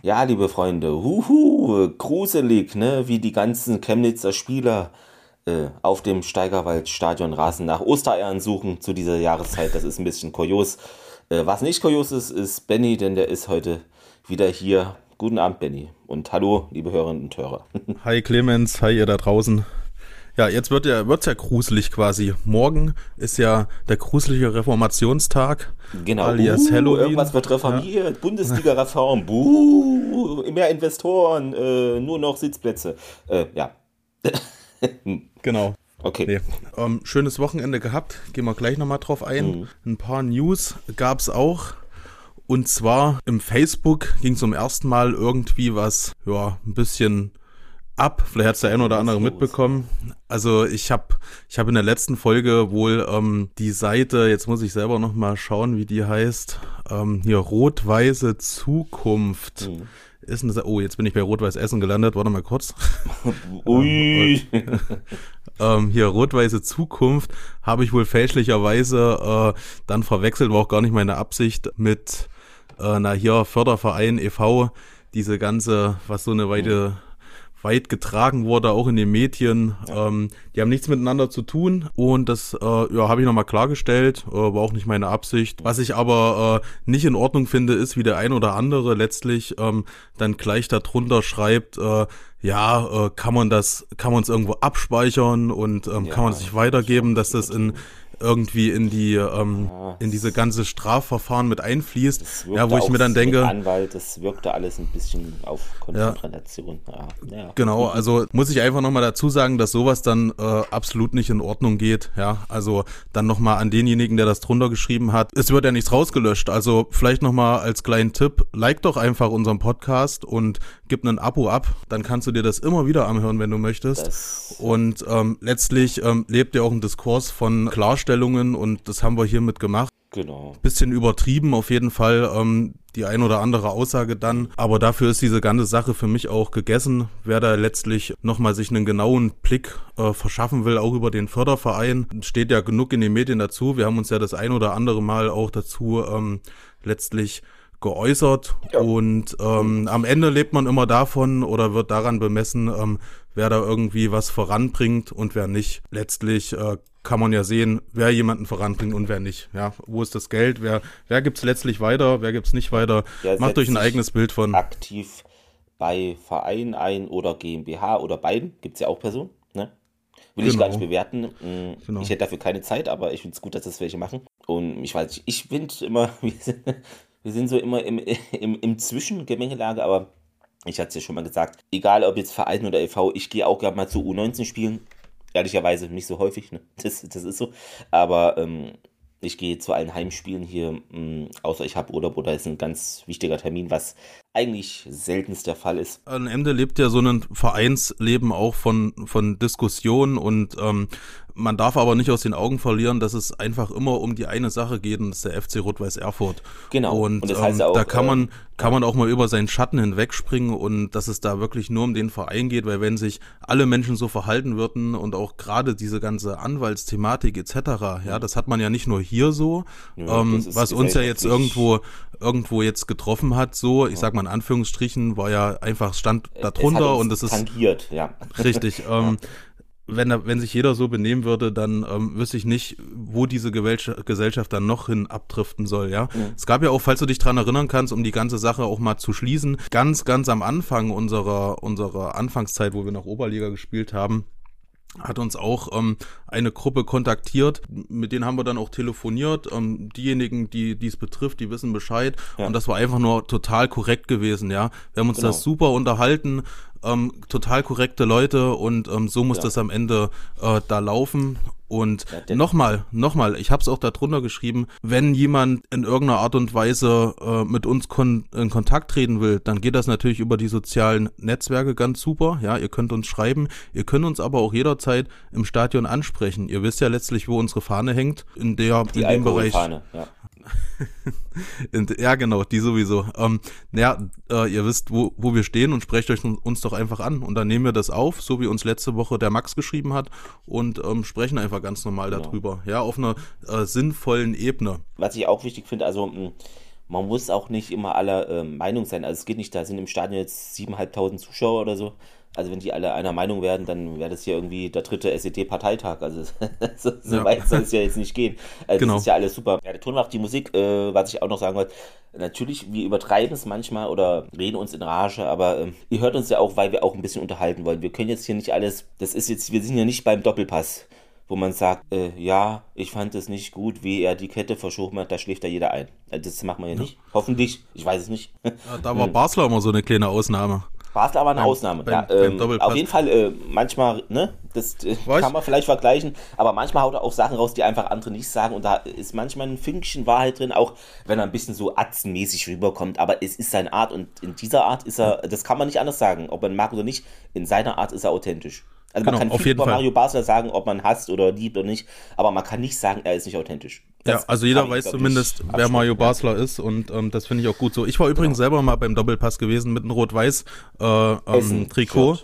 Ja, liebe Freunde, gruselig, ne? Wie die ganzen Chemnitzer Spieler auf dem Steigerwald-Stadionrasen nach Ostereiern suchen zu dieser Jahreszeit. Das ist ein bisschen kurios. Was nicht kurios ist, ist Benny, denn der ist heute wieder hier. Guten Abend, Benny. Und hallo, liebe Hörerinnen und Hörer. Hi Clemens, hi ihr da draußen. Ja, jetzt wird's ja gruselig quasi. Morgen ist ja der gruselige Reformationstag. Genau. Alias Halloween. Irgendwas wird reformiert. Ja. Bundesliga-Reform. Mehr Investoren. Nur noch Sitzplätze. Ja. Genau. Okay. Nee. Schönes Wochenende gehabt. Gehen wir gleich nochmal drauf ein. Ein paar News gab's auch. Und zwar im Facebook ging es zum ersten Mal irgendwie was, ja, ein bisschen ab. Vielleicht hat es der ein oder andere mitbekommen. Also ich hab in der letzten Folge wohl die Seite, jetzt muss ich selber noch mal schauen, wie die heißt, hier Rot-Weiße Zukunft. Ist eine, oh, jetzt bin ich bei Rot-Weiß Essen gelandet, warte mal kurz. Ui. Hier Rot-Weiße Zukunft habe ich wohl fälschlicherweise dann verwechselt, war auch gar nicht meine Absicht mit hier Förderverein e.V., diese ganze, was so eine weit getragen wurde, auch in den Medien. Ja. Die haben nichts miteinander zu tun und das habe ich nochmal klargestellt, war auch nicht meine Absicht. Was ich aber nicht in Ordnung finde, ist, wie der ein oder andere letztlich dann gleich darunter schreibt, kann man es irgendwo abspeichern und kann man es sich weitergeben, dass das irgendwie in diese ganze Strafverfahren mit einfließt, ja, wo ich mir dann denke, Anwalt, das wirkte alles ein bisschen auf Konfrontation. Ja. Genau, also muss ich einfach nochmal dazu sagen, dass sowas dann absolut nicht in Ordnung geht, ja, also dann nochmal an denjenigen, der das drunter geschrieben hat, es wird ja nichts rausgelöscht, also vielleicht nochmal als kleinen Tipp, like doch einfach unseren Podcast und gib ein Abo ab, dann kannst du dir das immer wieder anhören, wenn du möchtest und letztlich lebt ja auch ein Diskurs von Klarstellungen und das haben wir hiermit gemacht. Genau. Bisschen übertrieben auf jeden Fall, die ein oder andere Aussage dann, aber dafür ist diese ganze Sache für mich auch gegessen. Wer da letztlich nochmal sich einen genauen Blick verschaffen will, auch über den Förderverein, steht ja genug in den Medien dazu. Wir haben uns ja das ein oder andere Mal auch dazu letztlich geäußert und am Ende lebt man immer davon oder wird daran bemessen, wer da irgendwie was voranbringt und wer nicht. Letztlich kann man ja sehen, wer jemanden voranbringt und wer nicht. Ja, wo ist das Geld? Wer gibt's letztlich weiter? Wer gibt's nicht weiter? Macht euch ein eigenes Bild von. Aktiv bei Verein ein oder GmbH oder beiden. Gibt's ja auch Personen, ne? Will ich gar nicht bewerten. Ich hätte dafür keine Zeit, aber ich finde es gut, dass das welche machen. Und ich finde immer, wir sind so immer im Zwischengemengelage, aber ich hatte es ja schon mal gesagt, egal ob jetzt Verein oder e.V., ich gehe auch gerne mal zu U19 spielen. Ehrlicherweise nicht so häufig, ne? Das ist so. Aber ich gehe zu allen Heimspielen hier, außer ich habe Urlaub oder ist ein ganz wichtiger Termin, was eigentlich seltenst der Fall ist. Am Ende lebt ja so ein Vereinsleben auch von Diskussionen und man darf aber nicht aus den Augen verlieren, dass es einfach immer um die eine Sache geht und das ist der FC Rot-Weiß Erfurt. Genau. Und das heißt auch, da kann man auch mal über seinen Schatten hinwegspringen und dass es da wirklich nur um den Verein geht, weil wenn sich alle Menschen so verhalten würden und auch gerade diese ganze Anwaltsthematik etc., ja, das hat man ja nicht nur hier so, was uns ja jetzt irgendwo jetzt getroffen hat, so, ich sag mal in Anführungsstrichen, war ja einfach stand da drunter und es ist tangiert, ja. Richtig, wenn sich jeder so benehmen würde, dann wüsste ich nicht, wo diese Gesellschaft dann noch hin abdriften soll, ja. Es gab ja auch, falls du dich dran erinnern kannst, um die ganze Sache auch mal zu schließen, ganz, ganz am Anfang unserer Anfangszeit, wo wir noch Oberliga gespielt haben, hat uns auch eine Gruppe kontaktiert, mit denen haben wir dann auch telefoniert, diejenigen, die es betrifft, die wissen Bescheid und das war einfach nur total korrekt gewesen, ja. Wir haben uns das super unterhalten, total korrekte Leute und so muss das am Ende da laufen. Und nochmal, ich habe es auch da drunter geschrieben, wenn jemand in irgendeiner Art und Weise mit uns in Kontakt treten will, dann geht das natürlich über die sozialen Netzwerke ganz super. Ja, ihr könnt uns schreiben, ihr könnt uns aber auch jederzeit im Stadion ansprechen. Ihr wisst ja letztlich, wo unsere Fahne hängt, in dem Bereich. Ja. Ja, genau, die sowieso. Ihr wisst, wo wir stehen und sprecht euch uns doch einfach an. Und dann nehmen wir das auf, so wie uns letzte Woche der Max geschrieben hat und sprechen einfach ganz normal darüber. Ja, auf einer sinnvollen Ebene. Was ich auch wichtig finde, also man muss auch nicht immer aller Meinung sein. Also es geht nicht, da sind im Stadion jetzt 7.500 Zuschauer oder so. Also wenn die alle einer Meinung werden, dann wäre das hier irgendwie der 3. SED-Parteitag. Also so weit soll es ja jetzt nicht gehen. Also genau. Das ist ja alles super. Ja, der Ton macht die Musik, was ich auch noch sagen wollte. Natürlich, wir übertreiben es manchmal oder reden uns in Rage, aber ihr hört uns ja auch, weil wir auch ein bisschen unterhalten wollen. Wir können jetzt hier nicht alles, das ist jetzt, wir sind ja nicht beim Doppelpass, wo man sagt, ja, ich fand es nicht gut, wie er die Kette verschoben hat, da schläft da jeder ein. Das machen wir ja nicht. Hoffentlich, ich weiß es nicht. Ja, da war Basler immer so eine kleine Ausnahme. Basler war eine Ausnahme. Beim auf jeden Fall, manchmal, ne, das kann man vielleicht vergleichen, aber manchmal haut er auch Sachen raus, die einfach andere nicht sagen und da ist manchmal ein Fünkchen Wahrheit drin, auch wenn er ein bisschen so atzenmäßig rüberkommt, aber es ist seine Art und in dieser Art ist er, das kann man nicht anders sagen, ob man mag oder nicht, in seiner Art ist er authentisch. Also man kann viel über Mario Basler sagen, ob man hasst oder liebt oder nicht, aber man kann nicht sagen, er ist nicht authentisch. Das also jeder weiß zumindest, wer Mario Basler ist und das finde ich auch gut so. Ich war übrigens selber mal beim Doppelpass gewesen mit einem Rot-Weiß Trikot.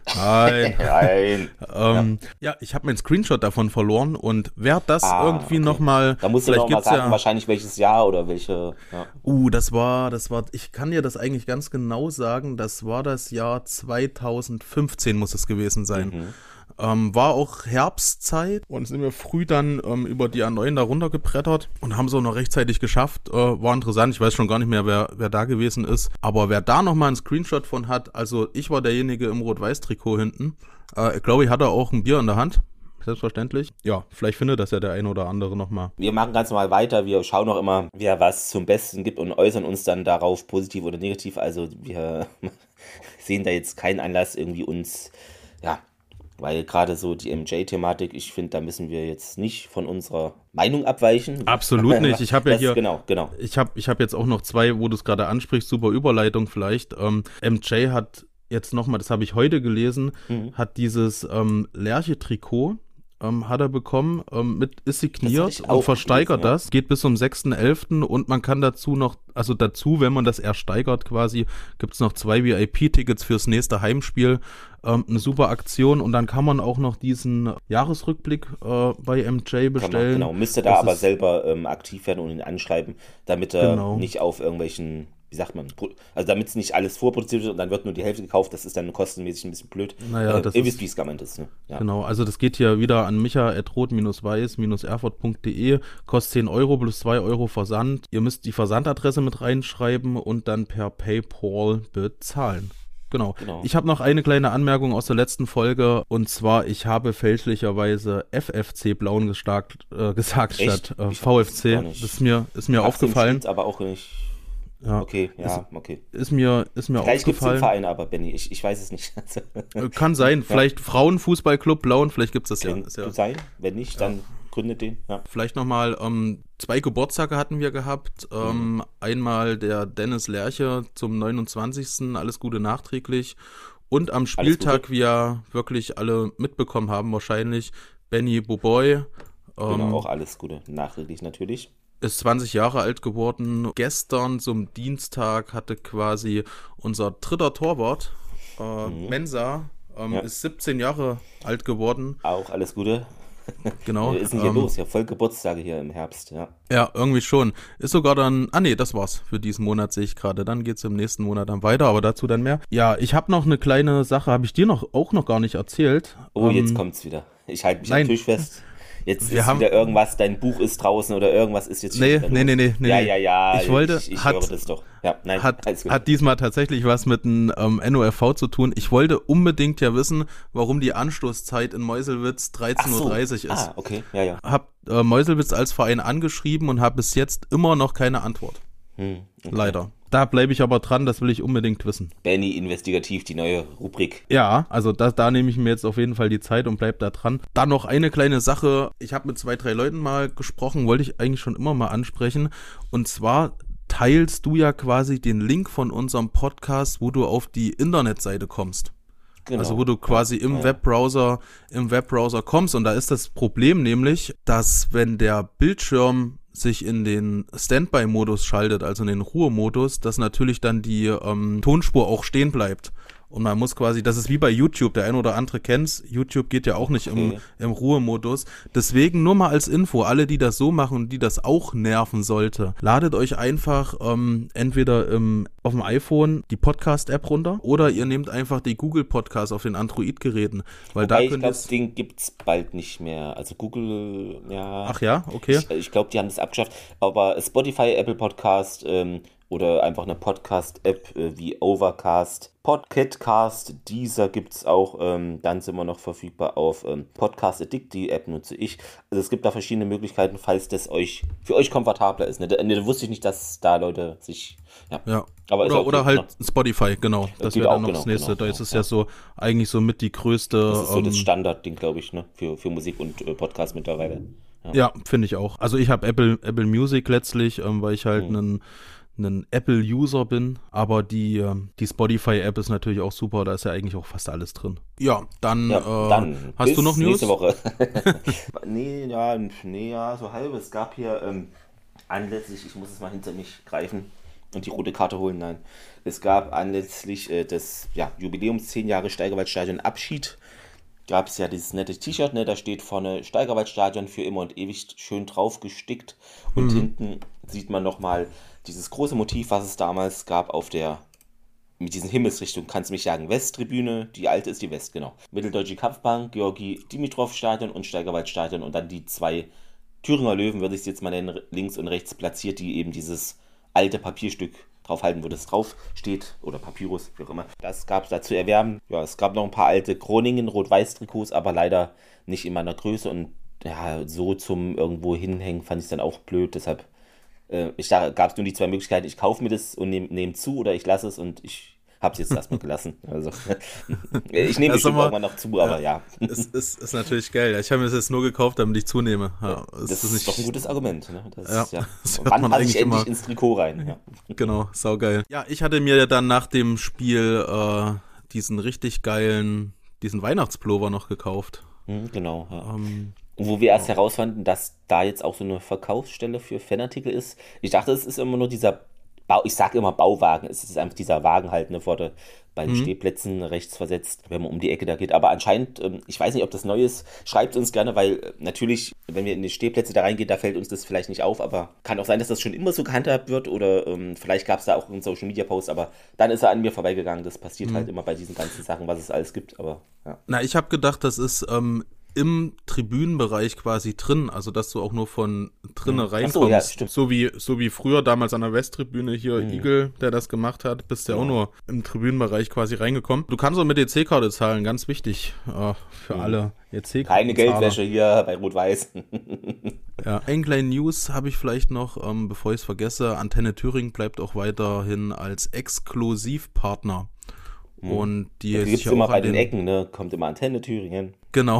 Nein. Ja, ich habe meinen Screenshot davon verloren und wer das irgendwie nochmal. Da musst du noch mal sagen, wahrscheinlich welches Jahr oder welche. Ja. Das war, ich kann dir das eigentlich ganz genau sagen, das war das Jahr 2015 muss es gewesen sein. War auch Herbstzeit und sind wir früh dann über die A9 da runtergebrettert und haben es auch noch rechtzeitig geschafft. War interessant, ich weiß schon gar nicht mehr, wer da gewesen ist. Aber wer da nochmal einen Screenshot von hat, also ich war derjenige im Rot-Weiß-Trikot hinten. Ich glaube, ich hatte auch ein Bier in der Hand. Selbstverständlich. Ja, vielleicht findet das ja der ein oder andere nochmal. Wir machen ganz normal weiter. Wir schauen auch immer, wer was zum Besten gibt und äußern uns dann darauf positiv oder negativ. Also wir sehen da jetzt keinen Anlass irgendwie uns, weil gerade so die MJ-Thematik, ich finde, da müssen wir jetzt nicht von unserer Meinung abweichen. Absolut nicht. Ich habe ja hier, genau. Ich habe jetzt auch noch zwei, wo du es gerade ansprichst, super Überleitung vielleicht. MJ hat jetzt nochmal, das habe ich heute gelesen, hat dieses Lerche-Trikot hat er bekommen, ist signiert und versteigert das. Geht bis zum 6.11. und man kann dazu, wenn man das ersteigert quasi, gibt es noch 2 VIP-Tickets fürs nächste Heimspiel. Eine super Aktion und dann kann man auch noch diesen Jahresrückblick bei MJ bestellen. Genau, müsste da aber selber aktiv werden und ihn anschreiben, damit er nicht auf irgendwelchen, wie sagt man, also damit es nicht alles vorproduziert wird und dann wird nur die Hälfte gekauft, das ist dann kostenmäßig ein bisschen blöd. Naja, das ist, wie es gemeint ist. Ne? Ja. Genau, also das geht hier wieder an micha@rot-weiß-erfurt.de, kostet 10 Euro plus 2 Euro Versand. Ihr müsst die Versandadresse mit reinschreiben und dann per PayPal bezahlen. Genau. Ich habe noch eine kleine Anmerkung aus der letzten Folge und zwar, ich habe fälschlicherweise FFC Blauen gesagt statt VfC. Das ist mir aufgefallen. Aber auch nicht. Ja. Okay. Ist mir vielleicht gibt es den Verein aber, Benny, ich weiß es nicht. Kann sein, vielleicht Frauenfußballclub Blauen, vielleicht gibt es das Kann sein, wenn nicht, dann gründet den. Ja. Vielleicht nochmal, 2 Geburtstage hatten wir gehabt. Einmal der Dennis Lerche zum 29. Alles Gute nachträglich. Und am Spieltag, wie ja wirklich alle mitbekommen haben wahrscheinlich, Benny Boboy. Genau, auch alles Gute nachträglich natürlich. Ist 20 Jahre alt geworden. Gestern zum Dienstag hatte quasi unser 3. Torwart, Mensa, ist 17 Jahre alt geworden. Auch alles Gute. Genau. Was ist denn hier los? Ja, voll Geburtstage hier im Herbst, ja. Ja, irgendwie schon. Ist sogar dann, das war's für diesen Monat, sehe ich gerade. Dann geht's im nächsten Monat dann weiter, aber dazu dann mehr. Ja, ich habe noch eine kleine Sache, habe ich dir auch noch gar nicht erzählt. Oh, jetzt kommt's wieder. Ich halte mich am Tisch fest. Jetzt ist wieder irgendwas, dein Buch ist draußen oder irgendwas ist jetzt schon Nee. Ja. Ich höre das doch. Ja, nein, hat diesmal tatsächlich was mit dem NOFV zu tun. Ich wollte unbedingt ja wissen, warum die Anstoßzeit in Meuselwitz 13.30 Uhr ist. Okay, ja. Hab Meuselwitz als Verein angeschrieben und habe bis jetzt immer noch keine Antwort. Okay. Leider. Da bleibe ich aber dran, das will ich unbedingt wissen. Benny investigativ, die neue Rubrik. Ja, also da nehme ich mir jetzt auf jeden Fall die Zeit und bleib da dran. Dann noch eine kleine Sache. Ich habe mit 2, 3 Leuten mal gesprochen, wollte ich eigentlich schon immer mal ansprechen. Und zwar teilst du ja quasi den Link von unserem Podcast, wo du auf die Internetseite kommst. Genau. Also wo du quasi im Webbrowser kommst. Und da ist das Problem nämlich, dass wenn der Bildschirm sich in den Standby-Modus schaltet, also in den Ruhemodus, dass natürlich dann die Tonspur auch stehen bleibt. Und man muss quasi, das ist wie bei YouTube, der ein oder andere kennt's, YouTube geht ja auch nicht im Ruhemodus. Deswegen nur mal als Info, alle, die das so machen und die das auch nerven sollte, ladet euch einfach entweder auf dem iPhone die Podcast-App runter oder ihr nehmt einfach die Google Podcast auf den Android-Geräten. Weil da ich glaube, das Ding gibt's bald nicht mehr. Also Google, ja. Ach ja, okay. Ich glaube, die haben das abgeschafft. Aber Spotify, Apple Podcast, oder einfach eine Podcast-App wie Overcast, Podcatcast, Deezer gibt es auch, dann sind wir noch verfügbar auf Podcast Addict, die App nutze ich. Also es gibt da verschiedene Möglichkeiten, falls das für euch komfortabler ist. Ne? Da wusste ich nicht, dass da Leute sich, ja. Aber oder halt Spotify, genau. Das wäre dann noch das nächste. Genau, da ist es ja so eigentlich so mit die größte. Das ist so das Standardding, glaube ich, ne? Für Musik und Podcast mittlerweile. Ja, finde ich auch. Also ich habe Apple Music letztlich, weil ich halt einen Apple-User bin, aber die Spotify-App ist natürlich auch super, da ist ja eigentlich auch fast alles drin. Ja, dann hast du noch News? Nächste Woche. nee, so halb. Es gab hier anlässlich, ich muss es mal hinter mich greifen und die rote Karte holen, nein. Es gab anlässlich des Jubiläums 10 Jahre Steigerwaldstadion Abschied, gab es ja dieses nette T-Shirt, ne, da steht vorne Steigerwaldstadion für immer und ewig schön drauf gestickt und hinten sieht man nochmal dieses große Motiv, was es damals gab mit diesen Himmelsrichtungen, kannst du mich sagen, Westtribüne, die alte ist die West, genau. Mitteldeutsche Kampfbank, Georgi Dimitrov Stadion und Steigerwaldstadion und dann die 2 Thüringer Löwen, würde ich es jetzt mal nennen, links und rechts platziert, die eben dieses alte Papierstück draufhalten, wo das drauf steht, oder Papyrus, wie auch immer. Das gab es da zu erwerben. Ja, es gab noch ein paar alte Groningen Rot-Weiß-Trikots, aber leider nicht in meiner Größe und so zum irgendwo hinhängen fand ich es dann auch blöd, deshalb da gab es nur die 2 Möglichkeiten, ich kaufe mir das und nehme zu oder ich lasse es und ich habe es jetzt erstmal gelassen. Also, ich nehme bestimmt irgendwann noch zu, aber ja. Ist natürlich geil. Ich habe mir das jetzt nur gekauft, damit ich zunehme. Ja, das ist doch ein gutes Argument. Ne? Das wann passe ich endlich ins Trikot rein? Ja. Genau, saugeil. Ja, ich hatte mir dann nach dem Spiel diesen richtig geilen, diesen Weihnachtspullover noch gekauft. Genau, ja. Wo wir erst herausfanden, dass da jetzt auch so eine Verkaufsstelle für Fanartikel ist. Ich dachte, es ist immer nur dieser ich sage immer Bauwagen, es ist einfach dieser Wagen halt bei den Stehplätzen rechts versetzt, wenn man um die Ecke da geht. Aber anscheinend, ich weiß nicht, ob das neu ist, schreibt uns gerne, weil natürlich, wenn wir in die Stehplätze da reingehen, da fällt uns das vielleicht nicht auf, aber kann auch sein, dass das schon immer so gehandhabt wird oder vielleicht gab es da auch einen Social-Media-Post, aber dann ist er an mir vorbeigegangen. Das passiert halt immer bei diesen ganzen Sachen, was es alles gibt, aber ja. Na, ich habe gedacht, das ist im Tribünenbereich quasi drin, also dass du auch nur von drinnen reinkommst. So, ja, stimmt. So wie früher damals an der Westtribüne hier Igel, der das gemacht hat, bist du ja auch nur im Tribünenbereich quasi reingekommen. Du kannst auch mit EC-Karte zahlen, ganz wichtig für alle EC-Karten. Keine Geldwäsche hier bei Rot-Weiß. Ja, ein kleinen News habe ich vielleicht noch, bevor ich es vergesse. Antenne Thüringen bleibt auch weiterhin als Exklusivpartner. Und die gibt es immer bei den Ecken, ne? Kommt immer Antenne Thüringen. Genau.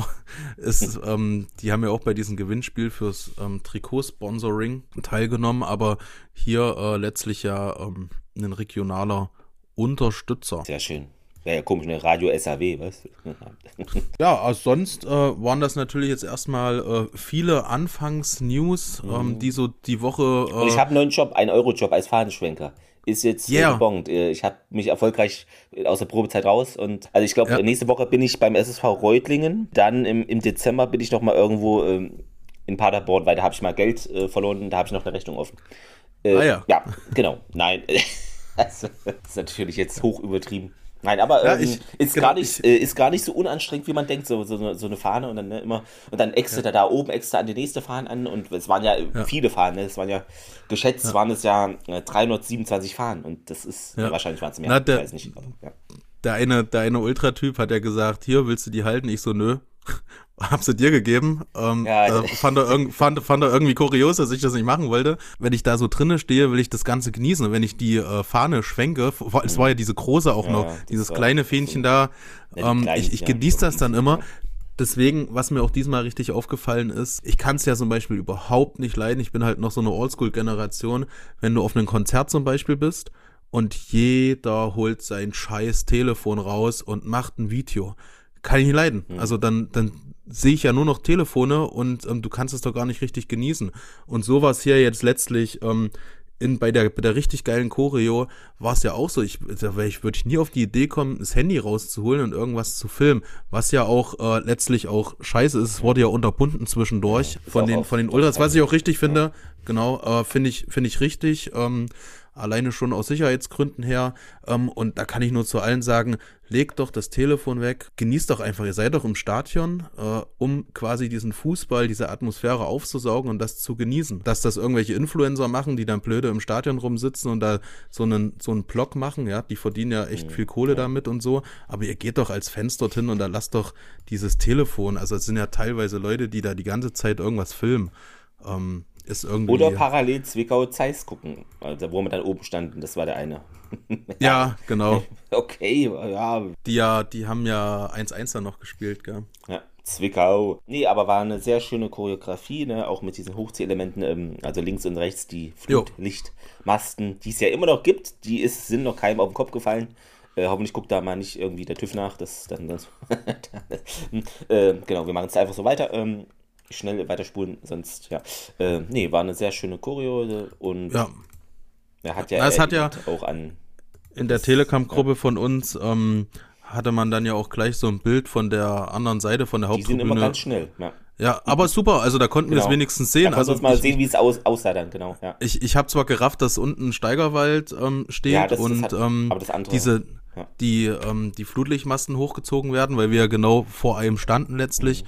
Die haben ja auch bei diesem Gewinnspiel fürs Trikotsponsoring teilgenommen, aber hier letztlich ja ein regionaler Unterstützer. Sehr schön. Wäre ja komisch, ne? Radio SAW, was? Ja, also sonst waren das natürlich jetzt erstmal viele Anfangs-News, die so die Woche... Und ich habe einen neuen Job, 1-Euro-Job als Fahnenschwenker. Ist jetzt gebongt. Ich habe mich erfolgreich aus der Probezeit raus und also ich glaube, nächste Woche bin ich beim SSV Reutlingen. Dann im Dezember bin ich noch mal irgendwo in Paderborn, weil da habe ich mal Geld verloren, da habe ich noch eine Rechnung offen. Ja, genau. Nein, das ist natürlich jetzt hoch übertrieben. Nein, aber ist gar nicht so unanstrengend, wie man denkt, so eine Fahne und dann immer und dann extra da oben extra an die nächste Fahne an und es waren ja viele Fahnen, es waren ja geschätzt waren es ja 327 Fahnen und das ist wahrscheinlich waren es mehr, ich weiß nicht. Der eine Ultratyp hat ja gesagt, hier willst du die halten, ich so nö. Hab sie dir gegeben. Fand er irgendwie kurios, dass ich das nicht machen wollte. Wenn ich da so drinnen stehe, will ich das Ganze genießen. Und wenn ich die Fahne schwenke, es war ja diese große auch noch, dieses kleine Fähnchen da, ich genieße das dann immer. Deswegen, was mir auch diesmal richtig aufgefallen ist, ich kann es ja zum Beispiel überhaupt nicht leiden. Ich bin halt noch so eine Oldschool-Generation. Wenn du auf einem Konzert zum Beispiel bist und jeder holt sein scheiß Telefon raus und macht ein Video. Kann ich nicht leiden. Also dann sehe ich ja nur noch Telefone und du kannst es doch gar nicht richtig genießen. Und sowas hier jetzt letztlich bei der richtig geilen Choreo war es ja auch so, würde ich nie auf die Idee kommen, das Handy rauszuholen und irgendwas zu filmen, was ja auch letztlich auch scheiße ist. Es wurde ja unterbunden zwischendurch von den Ultras, was ich auch richtig finde. Genau, finde ich richtig. Alleine schon aus Sicherheitsgründen her. Und da kann ich nur zu allen sagen, legt doch das Telefon weg, genießt doch einfach, ihr seid doch im Stadion, um quasi diesen Fußball, diese Atmosphäre aufzusaugen und das zu genießen. Dass das irgendwelche Influencer machen, die dann blöde im Stadion rumsitzen und da so einen Blog machen, ja, die verdienen ja echt viel Kohle damit und so, aber ihr geht doch als Fans dorthin und da lasst doch dieses Telefon, also es sind ja teilweise Leute, die da die ganze Zeit irgendwas filmen, ist irgendwie... Oder parallel Zwickau-Zeiss gucken, also wo wir dann oben standen, das war der eine. Ja, genau. Okay, ja. Die haben ja 1-1 dann noch gespielt, gell? Ja, Zwickau. Nee, aber war eine sehr schöne Choreografie, ne? Auch mit diesen Hochziehelementen, also links und rechts die Flutlichtmasten, die es ja immer noch gibt, sind noch keinem auf den Kopf gefallen. Hoffentlich guckt da mal nicht irgendwie der TÜV nach, genau, wir machen es einfach so weiter. Schnell weiterspulen, sonst, ja. Nee, war eine sehr schöne Choreo und er hat ja auch an... In der Telegram-Gruppe von uns hatte man dann ja auch gleich so ein Bild von der anderen Seite, von der Haupttribüne. Die sind immer ganz schnell, ja. Ja, aber super, also da konnten wir es wenigstens sehen. Da konnten wir uns mal sehen, wie es aussah dann, genau. Ja. Ich habe zwar gerafft, dass unten Steigerwald steht aber das andere, die Flutlichtmasten hochgezogen werden, weil wir ja genau vor einem standen letztlich.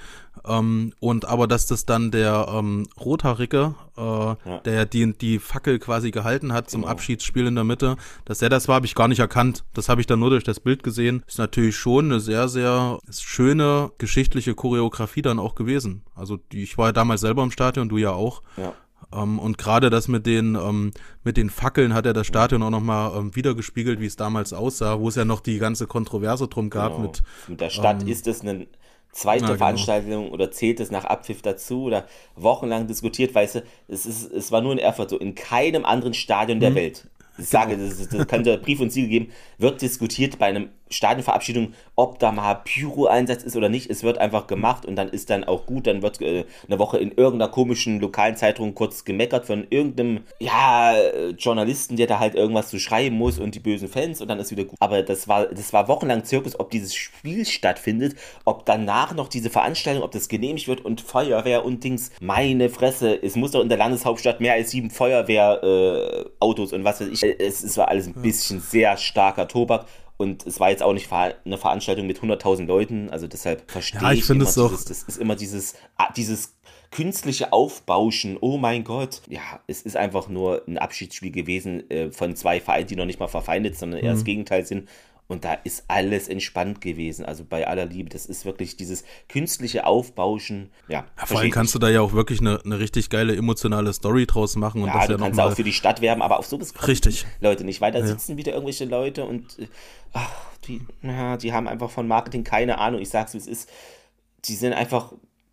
Und aber dass das dann der Rothaarige, der ja die Fackel quasi gehalten hat zum Abschiedsspiel in der Mitte, dass der das war, habe ich gar nicht erkannt. Das habe ich dann nur durch das Bild gesehen. Ist natürlich schon eine sehr, sehr schöne geschichtliche Choreografie dann auch gewesen. Also ich war ja damals selber im Stadion, du ja auch. Ja. Und gerade das mit den Fackeln hat ja das Stadion auch nochmal wiedergespiegelt, wie es damals aussah, wo es ja noch die ganze Kontroverse drum gab. Genau. Mit der Stadt, ist es eine zweite Veranstaltung oder zählt es nach Abpfiff dazu oder wochenlang diskutiert, weißt du, es war nur in Erfurt so, in keinem anderen Stadion der Welt. Ich sage, das kann der Brief und Siegel geben, wird diskutiert bei einem Stadionverabschiedung, ob da mal Pyro-Einsatz ist oder nicht. Es wird einfach gemacht und dann ist dann auch gut. Dann wird eine Woche in irgendeiner komischen lokalen Zeitung kurz gemeckert von irgendeinem Journalisten, der da halt irgendwas zu schreiben muss und die bösen Fans und dann ist wieder gut. Aber das war wochenlang Zirkus, ob dieses Spiel stattfindet, ob danach noch diese Veranstaltung, ob das genehmigt wird und Feuerwehr und Dings. Meine Fresse, es muss doch in der Landeshauptstadt mehr als 7 Feuerwehrautos und was weiß ich. Es war alles ein bisschen sehr starker Tobak. Und es war jetzt auch nicht eine Veranstaltung mit 100.000 Leuten, also deshalb verstehe ich immer das ist immer dieses künstliche Aufbauschen, oh mein Gott. Ja, es ist einfach nur ein Abschiedsspiel gewesen von 2 Vereinen, die noch nicht mal verfeindet, sondern eher das Gegenteil sind. Und da ist alles entspannt gewesen, also bei aller Liebe. Das ist wirklich dieses künstliche Aufbauschen. Ja, vor allem kannst du da ja auch wirklich eine richtig geile emotionale Story draus machen. Und ja, du kannst auch für die Stadt werben, aber auf sowas richtig. Leute nicht. Weil da sitzen wieder irgendwelche Leute und die haben einfach von Marketing keine Ahnung. Ich sag's, wie es ist. Die sind einfach,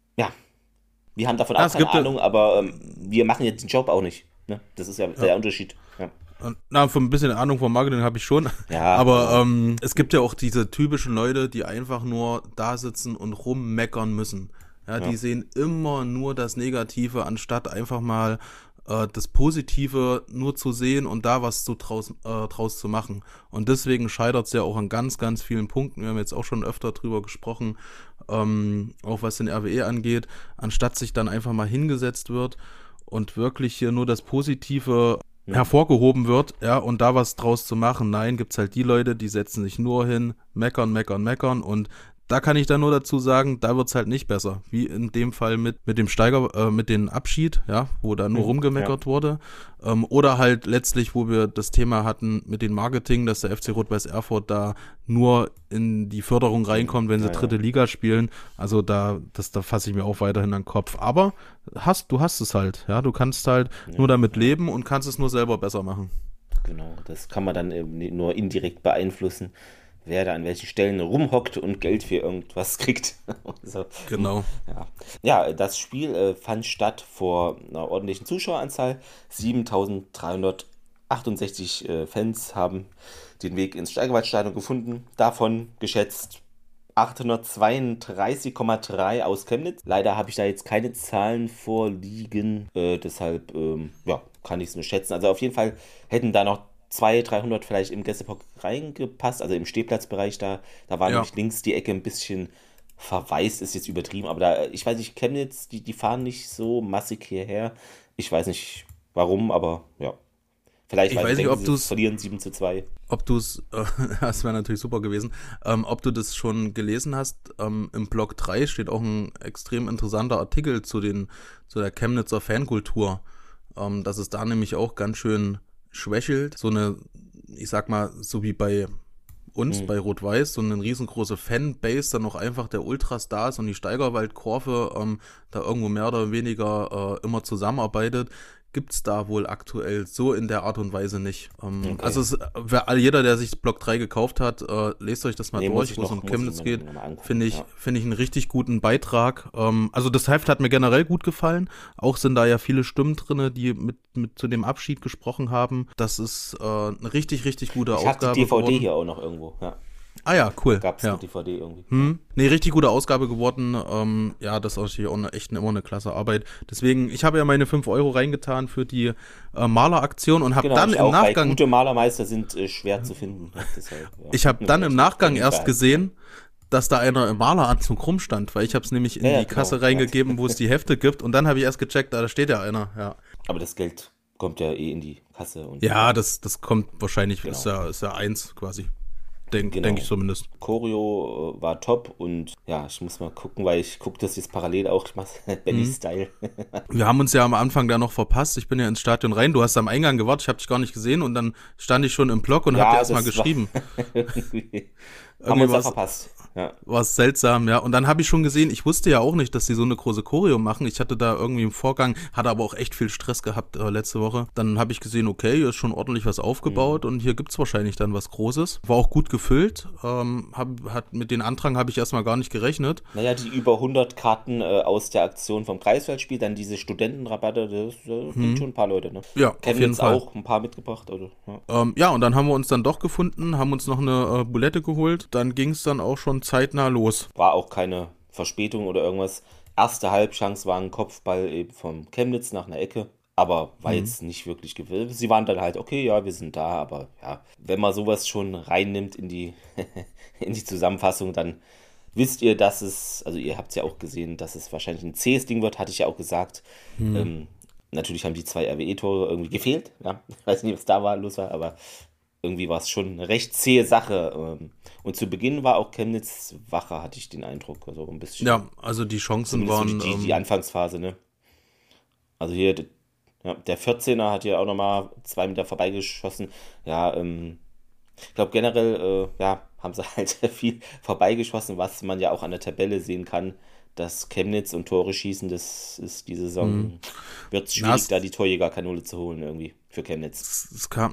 wir haben davon auch keine Ahnung, aber wir machen jetzt den Job auch nicht. Ne? Das ist ja der Unterschied. Ja. Von ein bisschen Ahnung vom Marketing habe ich schon. Ja, aber es gibt ja auch diese typischen Leute, die einfach nur da sitzen und rummeckern müssen. Ja, die sehen immer nur das Negative, anstatt einfach mal das Positive nur zu sehen und da was draus zu machen. Und deswegen scheitert es ja auch an ganz, ganz vielen Punkten. Wir haben jetzt auch schon öfter drüber gesprochen, auch was den RWE angeht, anstatt sich dann einfach mal hingesetzt wird und wirklich hier nur das Positive hervorgehoben wird, und da was draus zu machen. Nein, gibt's halt die Leute, die setzen sich nur hin, meckern und da kann ich dann nur dazu sagen, da wird's halt nicht besser. Wie in dem Fall mit dem mit dem Abschied, wo da nur rumgemeckert wurde. Oder halt letztlich, wo wir das Thema hatten mit dem Marketing, dass der FC Rot-Weiß Erfurt da nur in die Förderung reinkommt, wenn sie dritte Liga spielen. Also da fasse ich mir auch weiterhin an den Kopf. Aber du hast es halt, du kannst halt nur damit leben und kannst es nur selber besser machen. Genau, das kann man dann nur indirekt beeinflussen, wer da an welchen Stellen rumhockt und Geld für irgendwas kriegt. So. Genau. Ja, das Spiel fand statt vor einer ordentlichen Zuschaueranzahl. 7.368 Fans haben den Weg ins Steigerwaldstadion gefunden. Davon geschätzt 832,3 aus Chemnitz. Leider habe ich da jetzt keine Zahlen vorliegen. Deshalb, kann ich es nur schätzen. Also auf jeden Fall hätten da noch 200, 300 vielleicht im Gästeblock reingepasst, also im Stehplatzbereich da war nämlich links die Ecke ein bisschen verwaist, ist jetzt übertrieben, aber da, ich weiß nicht, Chemnitz, die fahren nicht so massig hierher. Ich weiß nicht warum, aber ja. Vielleicht, ich weiß nicht, ob sie verlieren 7-2. Ob du es, das wäre natürlich super gewesen, ob du das schon gelesen hast, im Blog 3 steht auch ein extrem interessanter Artikel zu der Chemnitzer Fankultur, dass es da nämlich auch ganz schön schwächelt, so eine, ich sag mal, so wie bei uns, bei Rot-Weiß, so eine riesengroße Fanbase, dann noch einfach der Ultras da ist und die Steigerwald-Kurve da irgendwo mehr oder weniger immer zusammenarbeitet, gibt's da wohl aktuell so in der Art und Weise nicht. Okay. Also jeder, der sich Block 3 gekauft hat, lest euch das mal durch, wo es um Chemnitz geht. Finde ich einen richtig guten Beitrag. Also das Heft hat mir generell gut gefallen. Auch sind da ja viele Stimmen drin, die mit zu dem Abschied gesprochen haben. Das ist eine richtig, richtig gute Ausgabe. Ich habe die DVD geworden. Hier auch noch irgendwo, ja. Ah ja, cool. Gab's eine DVD irgendwie. Nee, richtig gute Ausgabe geworden. Ja, das ist natürlich auch immer eine klasse Arbeit. Deswegen, ich habe ja meine 5 Euro reingetan für die Maleraktion und habe dann im Nachgang... Gute Malermeister sind schwer zu finden. Deshalb, ja. Ich habe dann im Nachgang erst gesehen, dass da einer im Maleranzug rumstand, weil ich habe es nämlich in die Kasse reingegeben, wo es die Hefte gibt und dann habe ich erst gecheckt, da steht ja einer. Ja. Aber das Geld kommt ja in die Kasse. Und ja, das kommt wahrscheinlich, ist ja 1 quasi. Denke ich zumindest. Choreo war top und ja, ich muss mal gucken, weil ich gucke das jetzt parallel auch, ich mache Benny-Style. Wir haben uns ja am Anfang da noch verpasst, ich bin ja ins Stadion rein, du hast am Eingang gewartet, ich habe dich gar nicht gesehen und dann stand ich schon im Block und habe dir erstmal geschrieben. Haben wir uns da verpasst. Ja. War seltsam, ja. Und dann habe ich schon gesehen, ich wusste ja auch nicht, dass die so eine große Choreo machen. Ich hatte da irgendwie im Vorgang, hatte aber auch echt viel Stress gehabt letzte Woche. Dann habe ich gesehen, okay, hier ist schon ordentlich was aufgebaut und hier gibt's wahrscheinlich dann was Großes. War auch gut gefüllt. Mit den Antrag habe ich erstmal gar nicht gerechnet. Naja, die über 100 Karten aus der Aktion vom Kreisfeldspiel, dann diese Studentenrabatte, das sind schon ein paar Leute, ne? Ja, auf jeden Fall. Auch ein paar mitgebracht, oder? Ja. Und dann haben wir uns dann doch gefunden, haben uns noch eine Bulette geholt. Dann ging's dann auch schon zeitnah los. War auch keine Verspätung oder irgendwas. Erste Halbchance war ein Kopfball eben vom Chemnitz nach einer Ecke, aber war jetzt nicht wirklich gewillt. Sie waren dann halt, okay, ja, wir sind da, aber ja, wenn man sowas schon reinnimmt in die Zusammenfassung, dann wisst ihr, dass es, also ihr habt es ja auch gesehen, dass es wahrscheinlich ein zähes Ding wird, hatte ich ja auch gesagt. Natürlich haben die 2 RWE-Tore irgendwie gefehlt, ja. Ich weiß nicht, was da los war, aber irgendwie war es schon eine recht zähe Sache. Und zu Beginn war auch Chemnitz wacher, hatte ich den Eindruck. Also ein bisschen. Ja, also die Chancen waren... Die Anfangsphase, ne? Also hier, der 14er hat ja auch nochmal 2 Meter vorbeigeschossen. Ja, ich glaube generell, haben sie halt viel vorbeigeschossen, was man ja auch an der Tabelle sehen kann. Dass Chemnitz und Tore schießen, das ist die Saison, wird es schwierig, da die Torjägerkanone zu holen irgendwie für Chemnitz.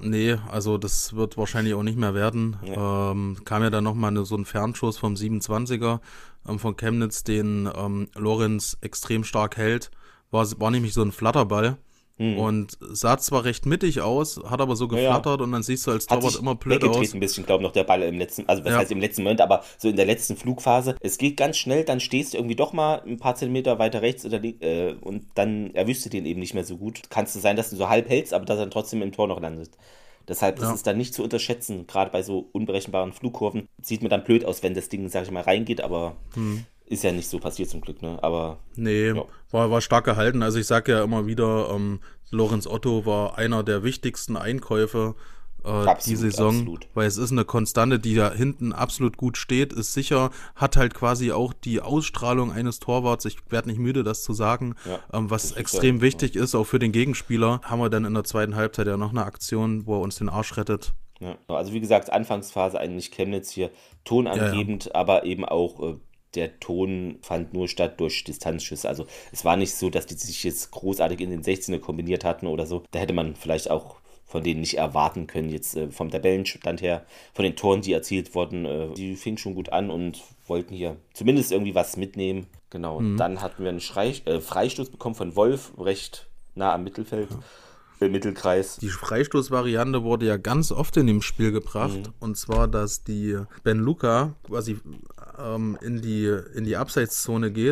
Also das wird wahrscheinlich auch nicht mehr werden. Ja. Kam ja dann nochmal so ein Fernschuss vom 27er von Chemnitz, den Lorenz extrem stark hält. War nämlich so ein Flatterball. Und sah zwar recht mittig aus, hat aber so geflattert und dann siehst du als Torwart immer blöd aus. Ein bisschen, glaube ich, noch der Ball im letzten, also was heißt im letzten Moment, aber so in der letzten Flugphase. Es geht ganz schnell, dann stehst du irgendwie doch mal ein paar Zentimeter weiter rechts oder und dann erwischst du den eben nicht mehr so gut. Kannst du sein, dass du so halb hältst, aber dass er dann trotzdem im Tor noch landet. Deshalb ist es dann nicht zu unterschätzen, gerade bei so unberechenbaren Flugkurven. Sieht mir dann blöd aus, wenn das Ding, sag ich mal, reingeht, aber ist ja nicht so passiert zum Glück, ne? Aber nee, war stark gehalten. Also ich sage ja immer wieder, Lorenz Otto war einer der wichtigsten Einkäufe die Saison, weil es ist eine Konstante, die da hinten absolut gut steht, ist sicher, hat halt quasi auch die Ausstrahlung eines Torwarts, ich werde nicht müde, das zu sagen, was extrem wichtig ist, auch für den Gegenspieler. Haben wir dann in der zweiten Halbzeit ja noch eine Aktion, wo er uns den Arsch rettet. Ja. Also wie gesagt, Anfangsphase eigentlich Chemnitz hier tonangebend, aber eben auch der Ton fand nur statt durch Distanzschüsse. Also es war nicht so, dass die sich jetzt großartig in den 16er kombiniert hatten oder so. Da hätte man vielleicht auch von denen nicht erwarten können, jetzt vom Tabellenstand her, von den Toren, die erzielt wurden. Die fingen schon gut an und wollten hier zumindest irgendwie was mitnehmen. Genau, und dann hatten wir einen Freistoß bekommen von Wolf, recht nah am Mittelfeld. Mittelkreis. Die Freistoßvariante wurde ja ganz oft in dem Spiel gebracht, und zwar, dass die Ben Luca quasi in die Abseitszone geht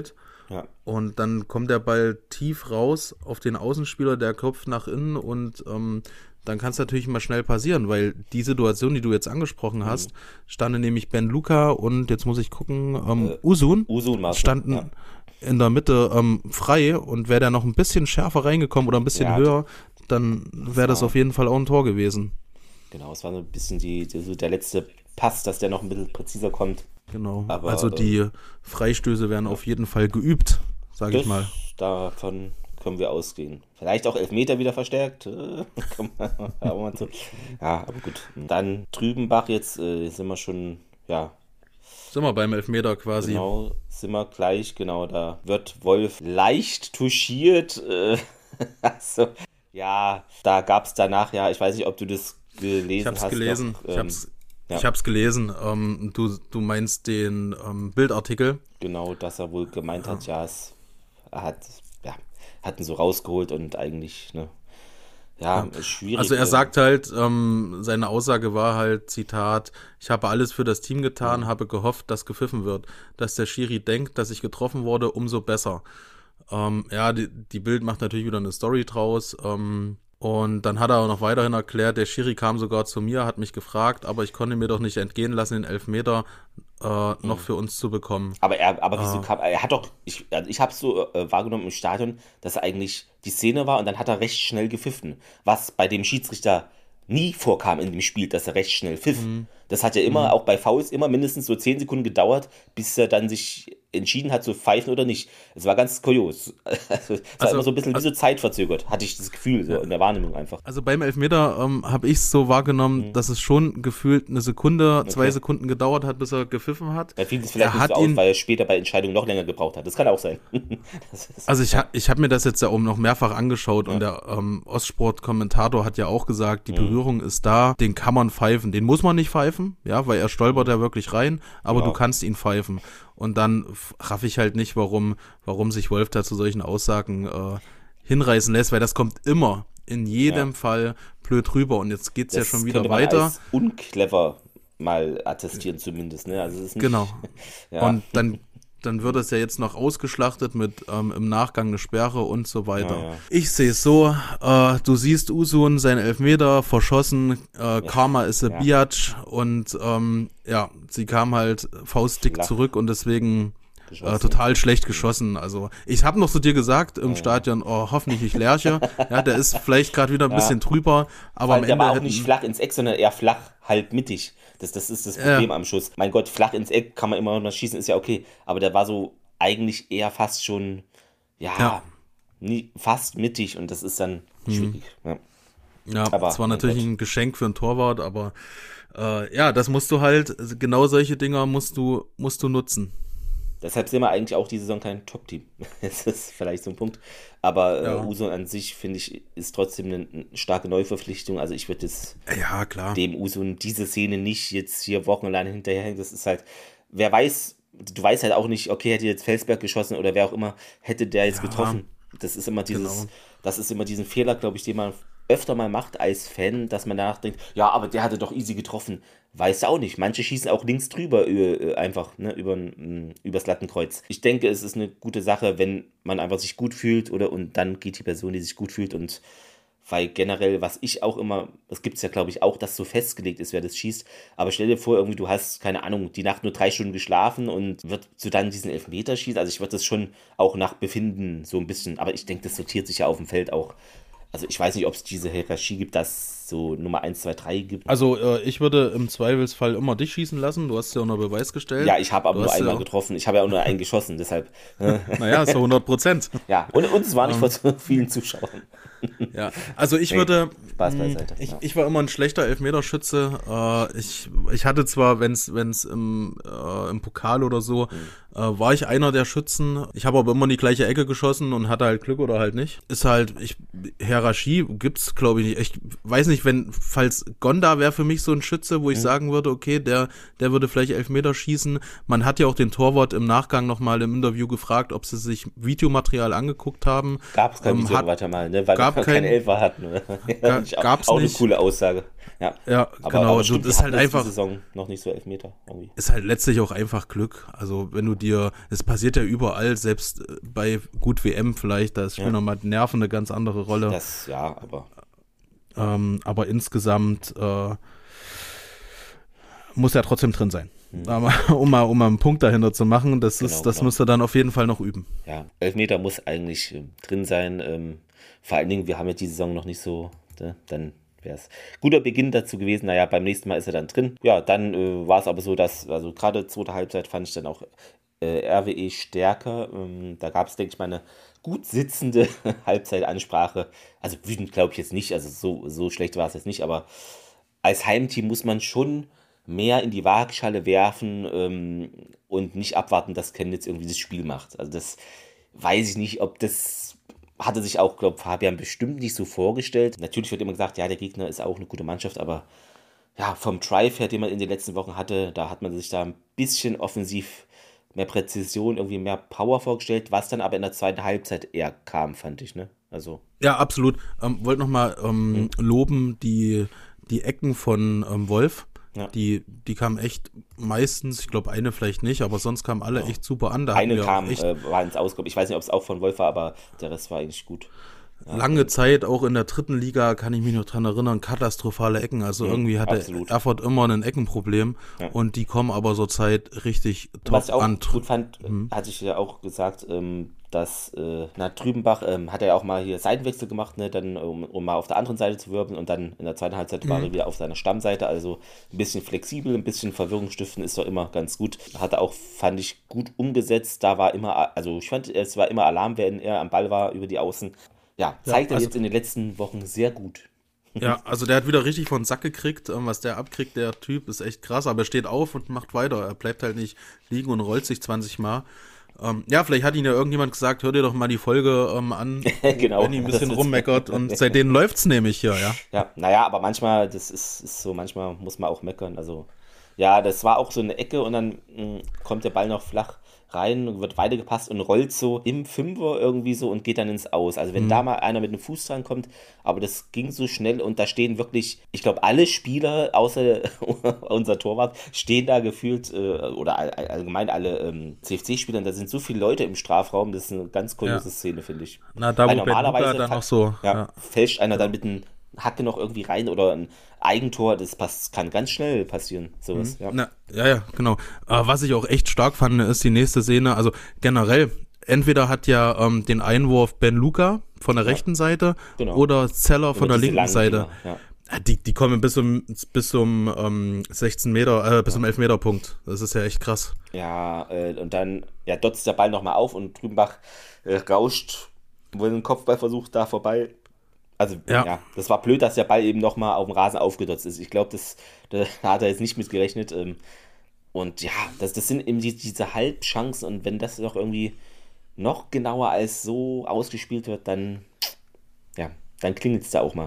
Ja. Und dann kommt der Ball tief raus auf den Außenspieler, der köpft nach innen und dann kann es natürlich mal schnell passieren, weil die Situation, die du jetzt angesprochen hast, standen nämlich Ben Luka und jetzt muss ich gucken, Uzun standen in der Mitte frei und wäre der noch ein bisschen schärfer reingekommen oder ein bisschen höher, dann wäre das auf jeden Fall auch ein Tor gewesen. Genau, es war so ein bisschen der letzte Pass, dass der noch ein bisschen präziser kommt. Genau, aber, also die Freistöße werden auf jeden Fall geübt, sage ich mal. Davon können wir ausgehen. Vielleicht auch Elfmeter wieder verstärkt. Ja, aber gut. Dann Trübenbach, jetzt sind wir schon, sind wir beim Elfmeter quasi. Genau, sind wir gleich, genau, da wird Wolf leicht touchiert. Also, ja, da gab es danach, ich weiß nicht, ob du das gelesen hast. Ich hab's gelesen. Du meinst den Bildartikel. Genau, dass er wohl gemeint hat, er hat ihn so rausgeholt und eigentlich, ist schwierig. Also er sagt halt, seine Aussage war halt, Zitat, ich habe alles für das Team getan, habe gehofft, dass gepfiffen wird. Dass der Schiri denkt, dass ich getroffen wurde, umso besser. Die Bild macht natürlich wieder eine Story draus. Und dann hat er auch noch weiterhin erklärt, der Schiri kam sogar zu mir, hat mich gefragt, aber ich konnte mir doch nicht entgehen lassen, den Elfmeter noch für uns zu bekommen. Aber wieso kam er? Hat doch, ich habe so wahrgenommen im Stadion, dass er eigentlich die Szene war und dann hat er recht schnell gepfiffen. Was bei dem Schiedsrichter nie vorkam in dem Spiel, dass er recht schnell pfiff. Das hat ja immer, auch bei Fouls, immer mindestens so 10 Sekunden gedauert, bis er dann sich entschieden hat, zu pfeifen oder nicht. Es war ganz kurios. Also, es war immer so ein bisschen wie so zeitverzögert, hatte ich das Gefühl, so in der Wahrnehmung einfach. Also beim Elfmeter habe ich es so wahrgenommen, dass es schon gefühlt eine Sekunde, 2 Sekunden gedauert hat, bis er gepfiffen hat. Da fiel es vielleicht nicht so auf, weil er später bei Entscheidungen noch länger gebraucht hat. Das kann auch sein. Also ich hab mir das jetzt ja auch noch mehrfach angeschaut und der Ostsport-Kommentator hat ja auch gesagt, die Berührung ist da, den kann man pfeifen. Den muss man nicht pfeifen, weil er stolpert ja wirklich rein, aber du kannst ihn pfeifen. Und dann raff ich halt nicht, warum sich Wolf da zu solchen Aussagen hinreißen lässt, weil das kommt immer in jedem Fall blöd rüber. Und jetzt geht's ja schon wieder weiter. Als unclever mal attestieren zumindest, ne? Also es ist nicht, genau. Und dann wird es ja jetzt noch ausgeschlachtet mit im Nachgang eine Sperre und so weiter. Ja. Ich sehe es so, du siehst Uzun, sein Elfmeter, verschossen, Karma ist a Biatch und sie kam halt faustdick zurück und deswegen total schlecht geschossen. Also ich habe noch zu dir gesagt im Stadion, hoffentlich nicht Lerche. Ja, der ist vielleicht gerade wieder ein bisschen drüber, aber am Ende... Der war auch nicht flach ins Eck, sondern eher flach, halb mittig. Das ist das Problem am Schuss. Mein Gott, flach ins Eck kann man immer noch schießen, ist ja okay. Aber der war so eigentlich eher fast schon, fast mittig und das ist dann schwierig. Ja, aber, das war natürlich ein Geschenk für einen Torwart, aber das musst du halt, genau solche Dinger musst du nutzen. Deshalb sind wir eigentlich auch die Saison kein Top-Team. Das ist vielleicht so ein Punkt. Aber Uzun an sich, finde ich, ist trotzdem eine starke Neuverpflichtung. Also ich würde dem Uzun diese Szene nicht jetzt hier wochenlang hinterherhängen. Das ist halt, wer weiß, du weißt halt auch nicht, okay, hätte jetzt Felsberg geschossen oder wer auch immer, hätte der jetzt getroffen. Das ist immer diesen Fehler, glaube ich, den man öfter mal macht als Fan, dass man danach denkt, aber der hatte doch easy getroffen. Weiß auch nicht. Manche schießen auch links drüber einfach, übers Lattenkreuz. Ich denke, es ist eine gute Sache, wenn man einfach sich gut fühlt und dann geht die Person, die sich gut fühlt und weil generell, was ich auch immer, es gibt es ja glaube ich auch, dass so festgelegt ist, wer das schießt, aber stell dir vor, irgendwie du hast, keine Ahnung, die Nacht nur 3 Stunden geschlafen und würdest du dann diesen Elfmeter schießen, also ich würde das schon auch nach Befinden so ein bisschen, aber ich denke, das sortiert sich ja auf dem Feld auch. Also ich weiß nicht, ob es diese Hierarchie gibt, dass so Nummer 1, 2, 3 gibt. Also ich würde im Zweifelsfall immer dich schießen lassen. Du hast ja unter Beweis gestellt. Ja, ich habe aber nur einmal getroffen. Ich habe ja auch nur einen geschossen, deshalb. Naja, ist ja 100%. Ja, und es war nicht vor so vielen Zuschauern. Ja, also ich würde... Spaß beiseite. Ich war immer ein schlechter Elfmeterschütze. Ich hatte zwar, wenn es im Pokal oder so, war ich einer der Schützen. Ich habe aber immer in die gleiche Ecke geschossen und hatte halt Glück oder halt nicht. Ist halt, Hierarchie gibt's, glaube ich, nicht. Ich weiß nicht, falls Gonda wäre für mich so ein Schütze, wo ich sagen würde, okay, der würde vielleicht Elfmeter schießen. Man hat ja auch den Torwart im Nachgang nochmal im Interview gefragt, ob sie sich Videomaterial angeguckt haben. Gab es kein Videomaterial mal, ne? Weil wir keine Elfer hatten. Gab's auch nicht. Eine coole Aussage. Ja, aber genau. das ist halt einfach. Die Saison noch nicht so Elfmeter irgendwie. Ist halt letztlich auch einfach Glück. Also wenn du dir, es passiert ja überall, selbst bei gut WM vielleicht, da spielen nochmal Nerven eine ganz andere Rolle. Das, ja, aber insgesamt muss er trotzdem drin sein. Um mal einen Punkt dahinter zu machen, das musst du dann auf jeden Fall noch üben. Ja, Elfmeter muss eigentlich drin sein. Vor allen Dingen, wir haben ja die Saison noch nicht so, dann wäre es guter Beginn dazu gewesen. Naja, beim nächsten Mal ist er dann drin. Ja, dann war es aber so, dass, also gerade zweite Halbzeit fand ich dann auch RWE stärker. Da gab es, denke ich mal, eine gut sitzende Halbzeitansprache. Also wütend glaube ich jetzt nicht, also so schlecht war es jetzt nicht, aber als Heimteam muss man schon mehr in die Waagschale werfen und nicht abwarten, dass Chemnitz irgendwie das Spiel macht. Also das weiß ich nicht, ob das hatte sich auch, glaube Fabian bestimmt nicht so vorgestellt. Natürlich wird immer gesagt, ja, der Gegner ist auch eine gute Mannschaft, aber ja, vom Drive her, den man in den letzten Wochen hatte, da hat man sich da ein bisschen offensiv mehr Präzision, irgendwie mehr Power vorgestellt, was dann aber in der zweiten Halbzeit eher kam, fand ich, ne? Also. Ja, absolut. Wollte nochmal loben, die Ecken von Wolf. Ja. Die kamen echt meistens, ich glaube eine vielleicht nicht, aber sonst kamen alle echt super an. Eine kam, war ins Ausgabe. Ich weiß nicht, ob es auch von Wolf war, aber der Rest war eigentlich gut. Ja, lange Zeit, auch in der dritten Liga, kann ich mich noch dran erinnern, katastrophale Ecken. Also irgendwie hatte Erfurt immer ein Eckenproblem und die kommen aber zur Zeit richtig top an. Was ich auch gut fand, hatte ich ja auch gesagt, dass Trübenbach hat er ja auch mal hier Seitenwechsel gemacht, ne, dann um mal auf der anderen Seite zu wirbeln und dann in der zweiten Halbzeit war er wieder auf seiner Stammseite, also ein bisschen flexibel, ein bisschen Verwirrung stiften ist doch immer ganz gut. Hat er auch, fand ich, gut umgesetzt, da war immer, also ich fand, es war immer Alarm, wenn er am Ball war über die Außen. Ja, zeigt er jetzt in den letzten Wochen sehr gut. Ja, also der hat wieder richtig von den Sack gekriegt, was der abkriegt, der Typ, ist echt krass, aber er steht auf und macht weiter, er bleibt halt nicht liegen und rollt sich 20 Mal. Ja, vielleicht hat ihn ja irgendjemand gesagt, hör dir doch mal die Folge an, genau, wenn ihn ein bisschen rummeckert und seitdem läuft's nämlich hier, ja. Ja, naja, aber manchmal, das ist so, manchmal muss man auch meckern, also ja, das war auch so eine Ecke und dann kommt der Ball noch flach rein, wird weitergepasst und rollt so im Fünfer irgendwie so und geht dann ins Aus. Also wenn da mal einer mit dem Fuß dran kommt, aber das ging so schnell und da stehen wirklich, ich glaube, alle Spieler, außer unser Torwart, stehen da gefühlt, oder allgemein alle CFC-Spieler, da sind so viele Leute im Strafraum, das ist eine ganz kuriose Szene, finde ich. Na, da wo normalerweise dann noch so. Fälscht einer dann mit einem Hacke noch irgendwie rein oder ein Eigentor, das kann ganz schnell passieren, sowas. Ja, genau. Was ich auch echt stark fand, ist die nächste Szene, also generell, entweder hat ja den Einwurf Ben Luca von der rechten Seite oder Zeller von der linken Seite. Die kommen bis zum 16 Meter, bis zum 11-Meter-Punkt. Das ist ja echt krass. Ja, und dann dotzt der Ball nochmal auf und Trübenbach rauscht, wo ein Kopfballversuch da vorbei. Also, das war blöd, dass der Ball eben nochmal auf dem Rasen aufgedotzt ist. Ich glaube, da hat er jetzt nicht mit gerechnet. Und ja, das sind eben diese Halbchancen. Und wenn das doch irgendwie noch genauer als so ausgespielt wird, dann klingelt es da auch mal.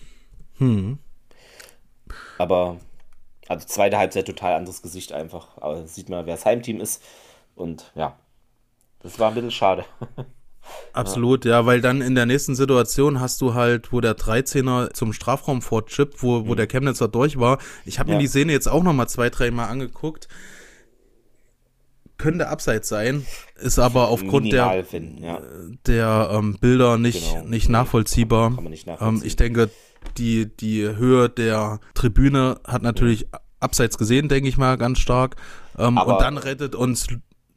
Aber, also zweite Halbzeit total anderes Gesicht einfach. Aber sieht man, wer das Heimteam ist. Und ja, das war ein bisschen schade. Absolut, ja, weil dann in der nächsten Situation hast du halt, wo der 13er zum Strafraum vorchippt, wo der Chemnitzer durch war. Ich habe mir die Szene jetzt auch nochmal 2-3 Mal angeguckt. Könnte abseits sein, ist aber aufgrund der Bilder nicht nachvollziehbar. Kann man nicht nachvollziehen. Ich denke, die Höhe der Tribüne hat natürlich abseits gesehen, denke ich mal, ganz stark. Und dann rettet uns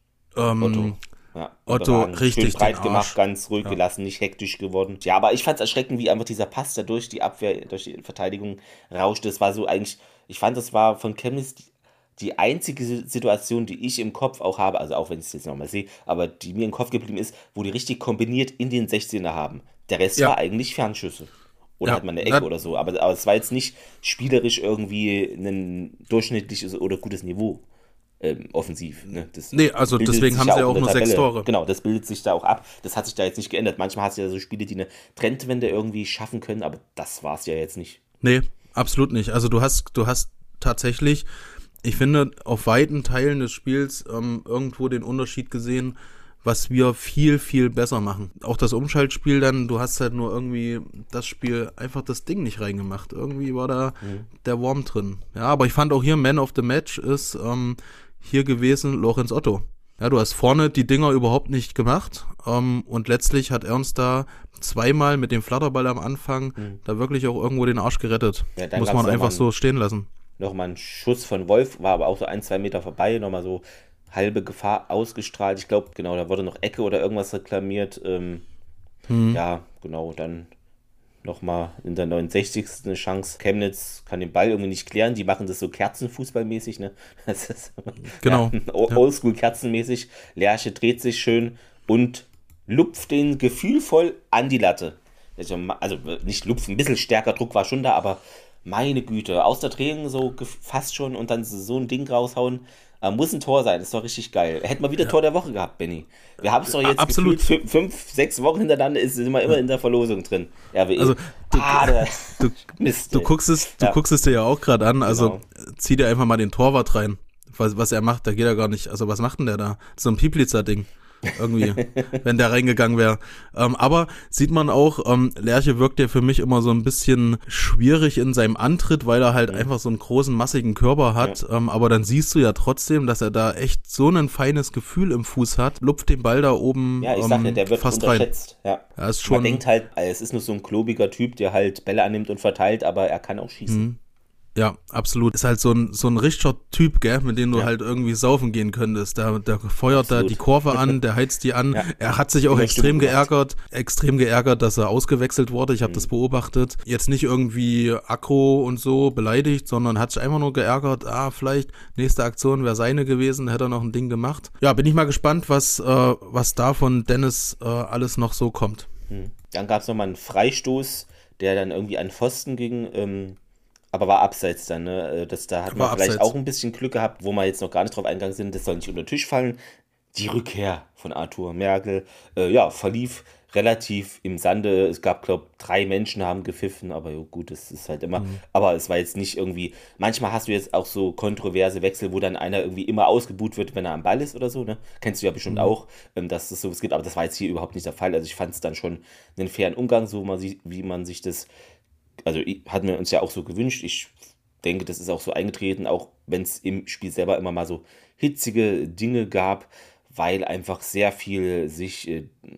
Otto richtig schön breit gemacht, ganz ruhig gelassen, nicht hektisch geworden. Ja, aber ich fand es erschreckend, wie einfach dieser Pass da durch die Abwehr, durch die Verteidigung rauschte. Das war so eigentlich, ich fand, das war von Chemnitz die einzige Situation, die ich im Kopf auch habe, also auch wenn ich es jetzt nochmal sehe, aber die mir im Kopf geblieben ist, wo die richtig kombiniert in den 16er haben. Der Rest war eigentlich Fernschüsse. Oder hat man eine Ecke oder so. Aber es war jetzt nicht spielerisch irgendwie ein durchschnittliches oder gutes Niveau. Offensiv. Ne? Also deswegen haben sie ja auch nur 6 Tore. Genau, das bildet sich da auch ab. Das hat sich da jetzt nicht geändert. Manchmal hast du ja so Spiele, die eine Trendwende irgendwie schaffen können, aber das war es ja jetzt nicht. Nee, absolut nicht. Also du hast tatsächlich, ich finde, auf weiten Teilen des Spiels irgendwo den Unterschied gesehen, was wir viel, viel besser machen. Auch das Umschaltspiel dann, du hast halt nur irgendwie das Spiel, einfach das Ding nicht reingemacht. Irgendwie war da der Wurm drin. Ja, aber ich fand auch hier Man of the Match ist hier gewesen Lorenz Otto. Ja, du hast vorne die Dinger überhaupt nicht gemacht und letztlich hat Ernst da zweimal mit dem Flatterball am Anfang da wirklich auch irgendwo den Arsch gerettet. Ja, muss man einfach so stehen lassen. Nochmal ein Schuss von Wolf, war aber auch so 1-2 Meter vorbei, nochmal so halbe Gefahr ausgestrahlt. Ich glaube, genau, da wurde noch Ecke oder irgendwas reklamiert. Ja, genau, dann nochmal in der 69. eine Chance. Chemnitz kann den Ball irgendwie nicht klären. Die machen das so kerzenfußballmäßig, ne? Das ist genau. Ja, oldschool kerzenmäßig. Lerche dreht sich schön und lupft den gefühlvoll an die Latte. Also nicht lupfen, ein bisschen stärker Druck war schon da, aber meine Güte, aus der Drehung so fast schon und dann so ein Ding raushauen. Muss ein Tor sein, das ist doch richtig geil. Hätten wir wieder Tor der Woche gehabt, Benni. Wir haben es doch jetzt absolut 5-6 Wochen hintereinander, sind wir immer in der Verlosung drin. RWE. Also, Mist. Du guckst es dir ja auch gerade an, also zieh dir einfach mal den Torwart rein. Was er macht, da geht er gar nicht. Also was macht denn der da? So ein Pieplitzer-Ding. Irgendwie, wenn der reingegangen wäre. Aber sieht man auch, Lerche wirkt ja für mich immer so ein bisschen schwierig in seinem Antritt, weil er halt einfach so einen großen, massigen Körper hat. Ja. Aber dann siehst du ja trotzdem, dass er da echt so ein feines Gefühl im Fuß hat. Lupft den Ball da oben ja, ich sag ja, der wird fast unterschätzt. Rein. Ja. Ist schon, man denkt halt, es ist nur so ein klobiger Typ, der halt Bälle annimmt und verteilt, aber er kann auch schießen. Ja, absolut. Ist halt so ein richtiger Typ, gell, mit dem du halt irgendwie saufen gehen könntest. Der feuert absolut. Da die Kurve an, der heizt die an. Ja. Er hat sich auch extrem geärgert, dass er ausgewechselt wurde. Ich habe das beobachtet. Jetzt nicht irgendwie aggro und so beleidigt, sondern hat sich einfach nur geärgert. Vielleicht nächste Aktion wäre seine gewesen, hätte er noch ein Ding gemacht. Ja, bin ich mal gespannt, was da von Dennis alles noch so kommt. Dann gab es nochmal einen Freistoß, der dann irgendwie an Pfosten ging, aber war abseits dann, ne? Da hat man vielleicht auch ein bisschen Glück gehabt, wo wir jetzt noch gar nicht drauf eingegangen sind, das soll nicht unter den Tisch fallen. Die Rückkehr von Arthur Merkel, verlief relativ im Sande. Es gab, glaube ich, 3 Menschen haben gepfiffen, aber gut, das ist halt immer. Aber es war jetzt nicht irgendwie, manchmal hast du jetzt auch so kontroverse Wechsel, wo dann einer irgendwie immer ausgebuht wird, wenn er am Ball ist oder so, ne? Kennst du ja bestimmt auch, dass es sowas gibt, aber das war jetzt hier überhaupt nicht der Fall. Also ich fand es dann schon einen fairen Umgang, so wie man sich das. Also hatten wir uns ja auch so gewünscht. Ich denke, das ist auch so eingetreten, auch wenn es im Spiel selber immer mal so hitzige Dinge gab, weil einfach sehr viel sich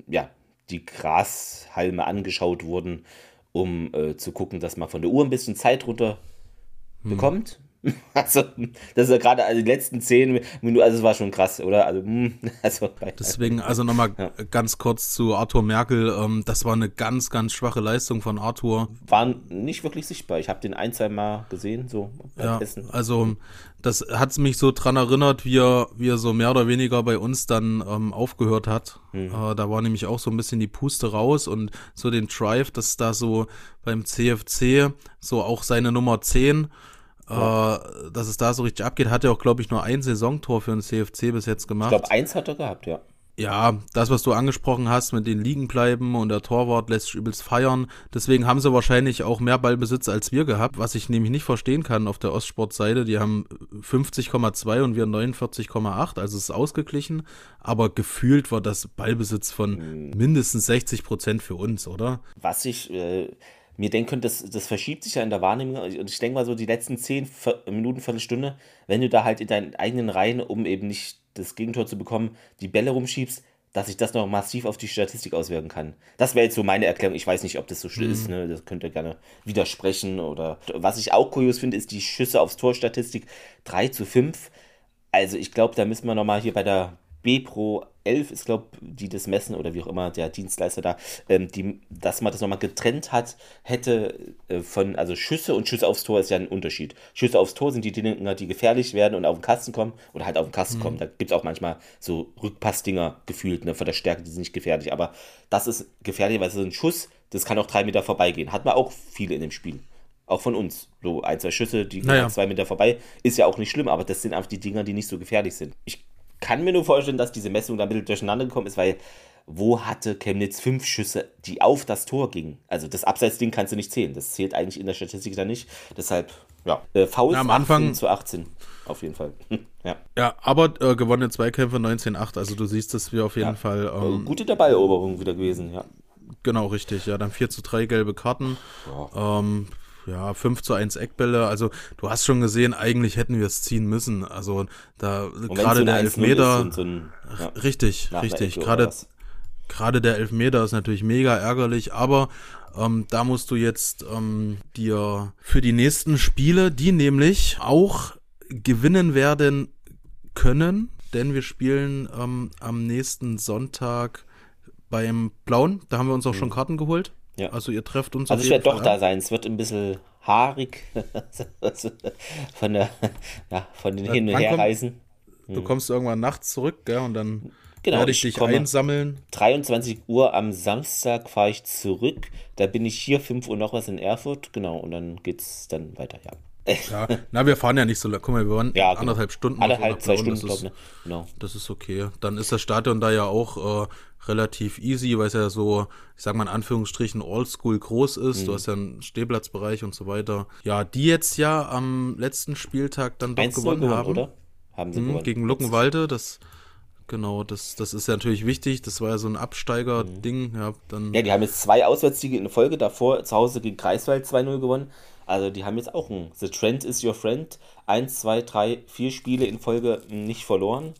die Grashalme angeschaut wurden, um zu gucken, dass man von der Uhr ein bisschen Zeit runter bekommt. Also, das ist ja gerade die letzten 10 Minuten, also es war schon krass, oder? Deswegen, also nochmal ganz kurz zu Arthur Merkel, das war eine ganz, ganz schwache Leistung von Arthur. War nicht wirklich sichtbar, ich habe den 1-2 Mal gesehen, so beim Essen. Also das hat mich so dran erinnert, wie er so mehr oder weniger bei uns dann aufgehört hat. Da war nämlich auch so ein bisschen die Puste raus und so den Drive, dass da so beim CFC so auch seine Nummer 10 dass es da so richtig abgeht, hat er auch, glaube ich, nur ein Saisontor für den CFC bis jetzt gemacht. Ich glaube, 1 hat er gehabt, ja. Ja, das, was du angesprochen hast, mit den liegen bleiben und der Torwart lässt sich übelst feiern. Deswegen haben sie wahrscheinlich auch mehr Ballbesitz als wir gehabt, was ich nämlich nicht verstehen kann auf der Ostsport-Seite. Die haben 50,2 und wir 49,8, also es ist ausgeglichen. Aber gefühlt war das Ballbesitz von mindestens 60% für uns, oder? Was ich mir denken, das verschiebt sich ja in der Wahrnehmung. Und ich denke mal so die letzten 10 Minuten, Viertelstunde, wenn du da halt in deinen eigenen Reihen, um eben nicht das Gegentor zu bekommen, die Bälle rumschiebst, dass sich das noch massiv auf die Statistik auswirken kann. Das wäre jetzt so meine Erklärung. Ich weiß nicht, ob das so schlimm ist. Ne? Das könnt ihr gerne widersprechen. Oder was ich auch kurios finde, ist die Schüsse aufs Tor-Statistik 3:5. Also ich glaube, da müssen wir nochmal hier bei der B-Pro 11 ist, glaube ich, die das messen oder wie auch immer, der Dienstleister da, dass man das nochmal getrennt hätte also Schüsse und Schüsse aufs Tor ist ja ein Unterschied. Schüsse aufs Tor sind die Dinger, die gefährlich werden und auf den Kasten kommen oder halt auf den Kasten kommen. Da gibt es auch manchmal so Rückpassdinger gefühlt, ne, von der Stärke, die sind nicht gefährlich. Aber das ist gefährlich, weil es ist ein Schuss, das kann auch 3 Meter vorbeigehen. Hat man auch viele in dem Spiel. Auch von uns. So 1, 2 Schüsse, die gehen 2 Meter vorbei. Ist ja auch nicht schlimm, aber das sind einfach die Dinger, die nicht so gefährlich sind. Ich kann mir nur vorstellen, dass diese Messung da ein bisschen durcheinander gekommen ist, weil wo hatte Chemnitz 5 Schüsse, die auf das Tor gingen? Also das Abseitsding kannst du nicht zählen. Das zählt eigentlich in der Statistik dann nicht. Deshalb, Fouls am Anfang 18 auf jeden Fall. Ja, aber gewonnene Zweikämpfe 19:8. Also du siehst, dass wir auf jeden Fall gute Balleroberung wieder gewesen, ja. Genau, richtig. Ja, dann 4:3 gelbe Karten. Ja, 5:1 Eckbälle, also du hast schon gesehen, eigentlich hätten wir es ziehen müssen, also da gerade der Elfmeter, richtig, gerade der Elfmeter ist natürlich mega ärgerlich, aber da musst du jetzt dir für die nächsten Spiele, die nämlich auch gewinnen werden können, denn wir spielen am nächsten Sonntag beim Blauen, da haben wir uns auch schon Karten geholt. Ja. Also ihr trefft uns. Also ich werde doch da sein. Es wird ein bisschen haarig von den Hin- und Herreisen. Du kommst irgendwann nachts zurück, gell? Und dann werde ich dich einsammeln. 23 Uhr am Samstag fahre ich zurück. Da bin ich hier 5 Uhr noch was in Erfurt. Genau, und dann geht's dann weiter, ja. Ja, wir fahren ja nicht so lange. Guck mal, wir waren 1,5 Stunden. 2 Stunden, glaube ich. Ne? Genau. Das ist okay. Dann ist das Stadion da ja auch relativ easy, weil es ja so, ich sag mal in Anführungsstrichen, oldschool groß ist. Du hast ja einen Stehplatzbereich und so weiter. Ja, die jetzt ja am letzten Spieltag dann doch gewonnen haben. Oder? Haben sie gewonnen. Gegen Luckenwalde, das ist ja natürlich wichtig. Das war ja so ein Absteiger-Ding. Ja, die haben jetzt 2 Auswärtssiege in Folge. Davor zu Hause gegen Greifswald 2-0 gewonnen. Also die haben jetzt auch The Trend is your friend. 1, 2, 3, 4 Spiele in Folge nicht verloren.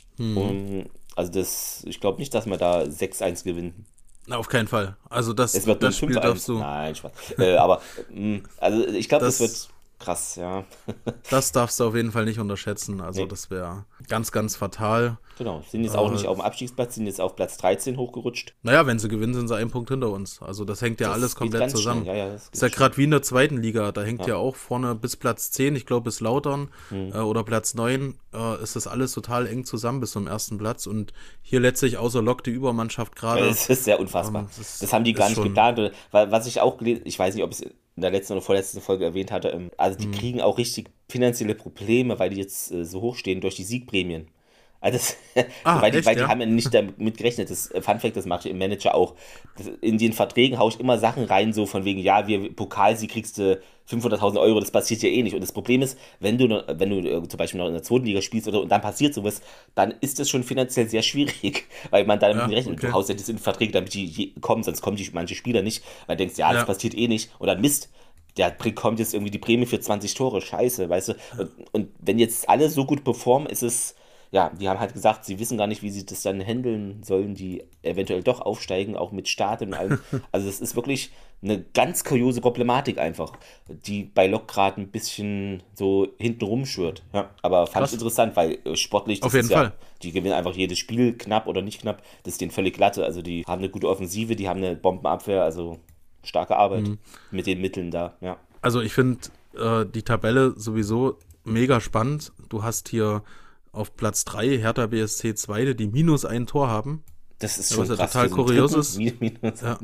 Also ich glaube nicht, dass wir da 6-1 gewinnen. Na, auf keinen Fall. Also das Spiel darfst du... Nein, Spaß. Aber also ich glaube, das wird krass, ja. Das darfst du auf jeden Fall nicht unterschätzen. Also das wäre ganz, ganz fatal. Genau, sind jetzt auch nicht auf dem Abstiegsplatz, sind jetzt auf Platz 13 hochgerutscht. Naja, wenn sie gewinnen, sind sie 1 Punkt hinter uns. Also das hängt ja alles komplett zusammen. Das ist ja gerade wie in der zweiten Liga. Da hängt ja auch vorne bis Platz 10, ich glaube bis Lautern oder Platz 9, ist das alles total eng zusammen bis zum ersten Platz. Und hier letztlich außer Lok die Übermannschaft gerade. Das ist sehr unfassbar. Das haben die gar nicht geplant. Weil, was ich auch gelesen, ich weiß nicht, ob ich es in der letzten oder vorletzten Folge erwähnt hatte, also die kriegen auch richtig finanzielle Probleme, weil die jetzt so hoch stehen durch die Siegprämien. Also weil die haben ja nicht damit gerechnet. Das Funfact, das mache ich im Manager auch. In den Verträgen haue ich immer Sachen rein, so von wegen, ja, Pokalsieg kriegst du 500.000 Euro, das passiert ja eh nicht. Und das Problem ist, wenn du zum Beispiel noch in der zweiten Liga spielst und dann passiert sowas, dann ist das schon finanziell sehr schwierig, weil man damit nicht rechnet. Du haust ja das in Verträge, damit die kommen, sonst kommen manche Spieler nicht. Weil du denkst, das passiert eh nicht. Und dann Mist. Der bekommt jetzt irgendwie die Prämie für 20 Tore. Scheiße, weißt du. Und wenn jetzt alle so gut performen, ist es... Ja, die haben halt gesagt, sie wissen gar nicht, wie sie das dann handeln sollen, die eventuell doch aufsteigen, auch mit Start und allem. Also das ist wirklich eine ganz kuriose Problematik einfach, die bei Lok gerade ein bisschen so hinten rumschwirrt. Ja, aber fand ich interessant, weil sportlich, das auf jeden Fall. Die gewinnen einfach jedes Spiel, knapp oder nicht knapp, das ist denen völlig glatte. Also die haben eine gute Offensive, die haben eine Bombenabwehr, also starke Arbeit mit den Mitteln da, ja. Also ich finde die Tabelle sowieso mega spannend. Du hast hier auf Platz 3 Hertha BSC 2, die -1 Tor haben. Das ist schon krass, total kurios ist. Ja.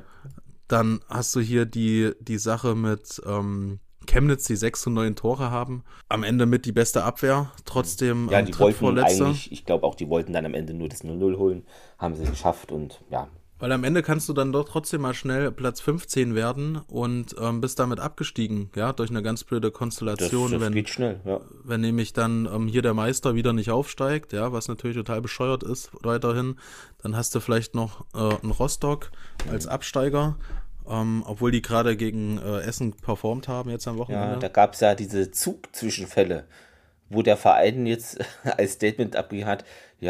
Dann hast du hier die Sache mit Chemnitz, die 6 zu 9 Tore haben. Am Ende mit die beste Abwehr. Trotzdem ja, die wollten eigentlich, ich glaube auch, die wollten dann am Ende nur das 0-0 holen. Haben sie geschafft und ja. Weil am Ende kannst du dann doch trotzdem mal schnell Platz 15 werden und bist damit abgestiegen, ja, durch eine ganz blöde Konstellation. Das geht schnell, ja. Wenn nämlich dann hier der Meister wieder nicht aufsteigt, ja, was natürlich total bescheuert ist weiterhin, dann hast du vielleicht noch einen Rostock als Absteiger, obwohl die gerade gegen Essen performt haben jetzt am Wochenende. Ja, da gab es ja diese Zugzwischenfälle, wo der Verein jetzt als Statement abgegeben hat,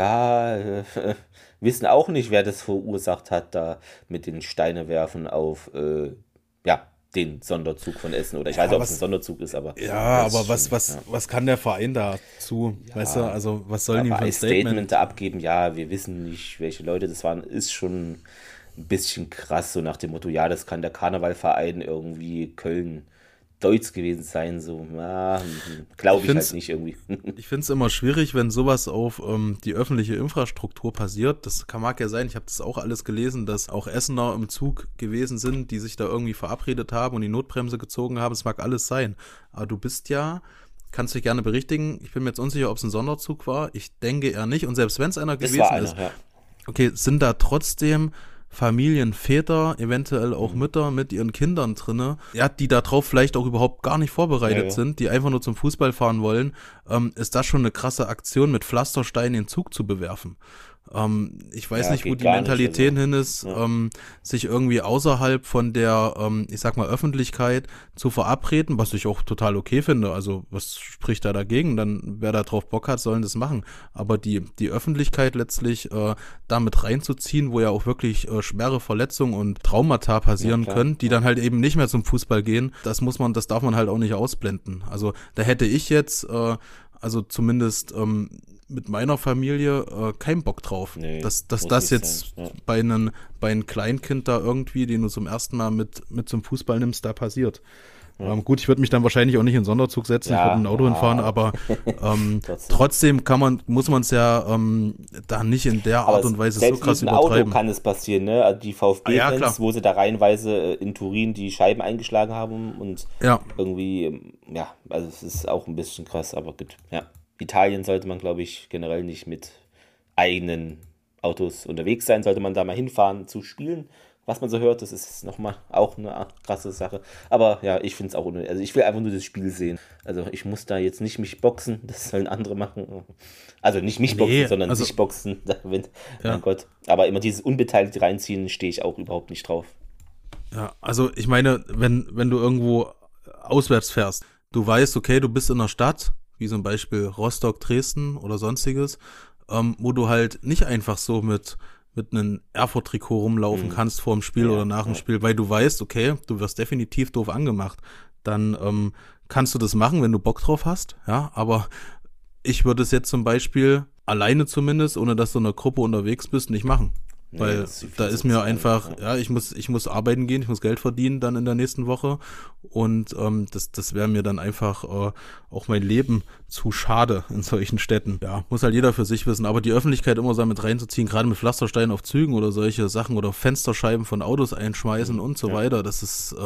wissen auch nicht, wer das verursacht hat, da mit den Steinewerfen auf, den Sonderzug von Essen. Oder ich weiß nicht, ob es ein Sonderzug ist, aber... Ja, aber was kann der Verein dazu? Ja, weißt du, also was sollen die für ein Statement da abgeben? Ja, wir wissen nicht, welche Leute das waren, ist schon ein bisschen krass, so nach dem Motto, ja, das kann der Karnevalverein irgendwie Köln Deutsch gewesen sein, so, glaube ich halt nicht irgendwie. Ich finde es immer schwierig, wenn sowas auf die öffentliche Infrastruktur passiert. Das mag ja sein, ich habe das auch alles gelesen, dass auch Essener im Zug gewesen sind, die sich da irgendwie verabredet haben und die Notbremse gezogen haben. Es mag alles sein, aber du bist ja, kannst dich gerne berichtigen, ich bin mir jetzt unsicher, ob es ein Sonderzug war. Ich denke eher nicht und selbst wenn es einer gewesen ist, okay, sind da trotzdem Familien, Väter, eventuell auch Mütter mit ihren Kindern drinne, ja, die darauf vielleicht auch überhaupt gar nicht vorbereitet sind, die einfach nur zum Fußball fahren wollen, ist das schon eine krasse Aktion, mit Pflastersteinen den Zug zu bewerfen. Ich weiß nicht, wo die Mentalität hin ist, sich irgendwie außerhalb von der, ich sag mal, Öffentlichkeit zu verabreden, was ich auch total okay finde. Also was spricht da dagegen? Dann, wer da drauf Bock hat, sollen das machen. Aber die Öffentlichkeit letztlich damit reinzuziehen, wo ja auch wirklich schwere Verletzungen und Traumata passieren können, die dann halt eben nicht mehr zum Fußball gehen, das darf man halt auch nicht ausblenden. Also da hätte ich jetzt, also zumindest mit meiner Familie keinen Bock drauf. Nee, dass das jetzt bei einem Kleinkind da irgendwie, den du zum ersten Mal mit zum Fußball nimmst, da passiert. Gut, ich würde mich dann wahrscheinlich auch nicht in den Sonderzug setzen, ich würde in ein Auto hinfahren, aber trotzdem muss man es ja da nicht in der Art und Weise so krass übertreiben. Auto kann es passieren, ne? Also die VfB-Fans, wo sie da reihenweise in Turin die Scheiben eingeschlagen haben und irgendwie, also es ist auch ein bisschen krass, aber gut, Italien sollte man, glaube ich, generell nicht mit eigenen Autos unterwegs sein, sollte man da mal hinfahren zu spielen. Was man so hört, das ist nochmal auch eine krasse Sache. Aber ja, ich finde es auch unnötig. Also ich will einfach nur das Spiel sehen. Also ich muss da jetzt nicht mich boxen, das sollen andere machen. Also nicht mich boxen, sondern sich boxen. Mein Gott. Aber immer dieses Unbeteiligte reinziehen, stehe ich auch überhaupt nicht drauf. Ja, also ich meine, wenn du irgendwo auswärts fährst, du weißt, okay, du bist in einer Stadt, wie zum Beispiel Rostock, Dresden oder sonstiges, wo du halt nicht einfach so mit einem Erfurt-Trikot rumlaufen kannst vor dem Spiel oder nach dem Spiel, weil du weißt, okay, du wirst definitiv doof angemacht. Dann kannst du das machen, wenn du Bock drauf hast, aber ich würde es jetzt zum Beispiel alleine zumindest, ohne dass du in einer Gruppe unterwegs bist, nicht machen. Weil da ist mir einfach, ich muss arbeiten gehen, ich muss Geld verdienen dann in der nächsten Woche und das wäre mir dann einfach auch mein Leben zu schade in solchen Städten. Ja, muss halt jeder für sich wissen, aber die Öffentlichkeit immer so mit reinzuziehen, gerade mit Pflastersteinen auf Zügen oder solche Sachen oder Fensterscheiben von Autos einschmeißen und so weiter, das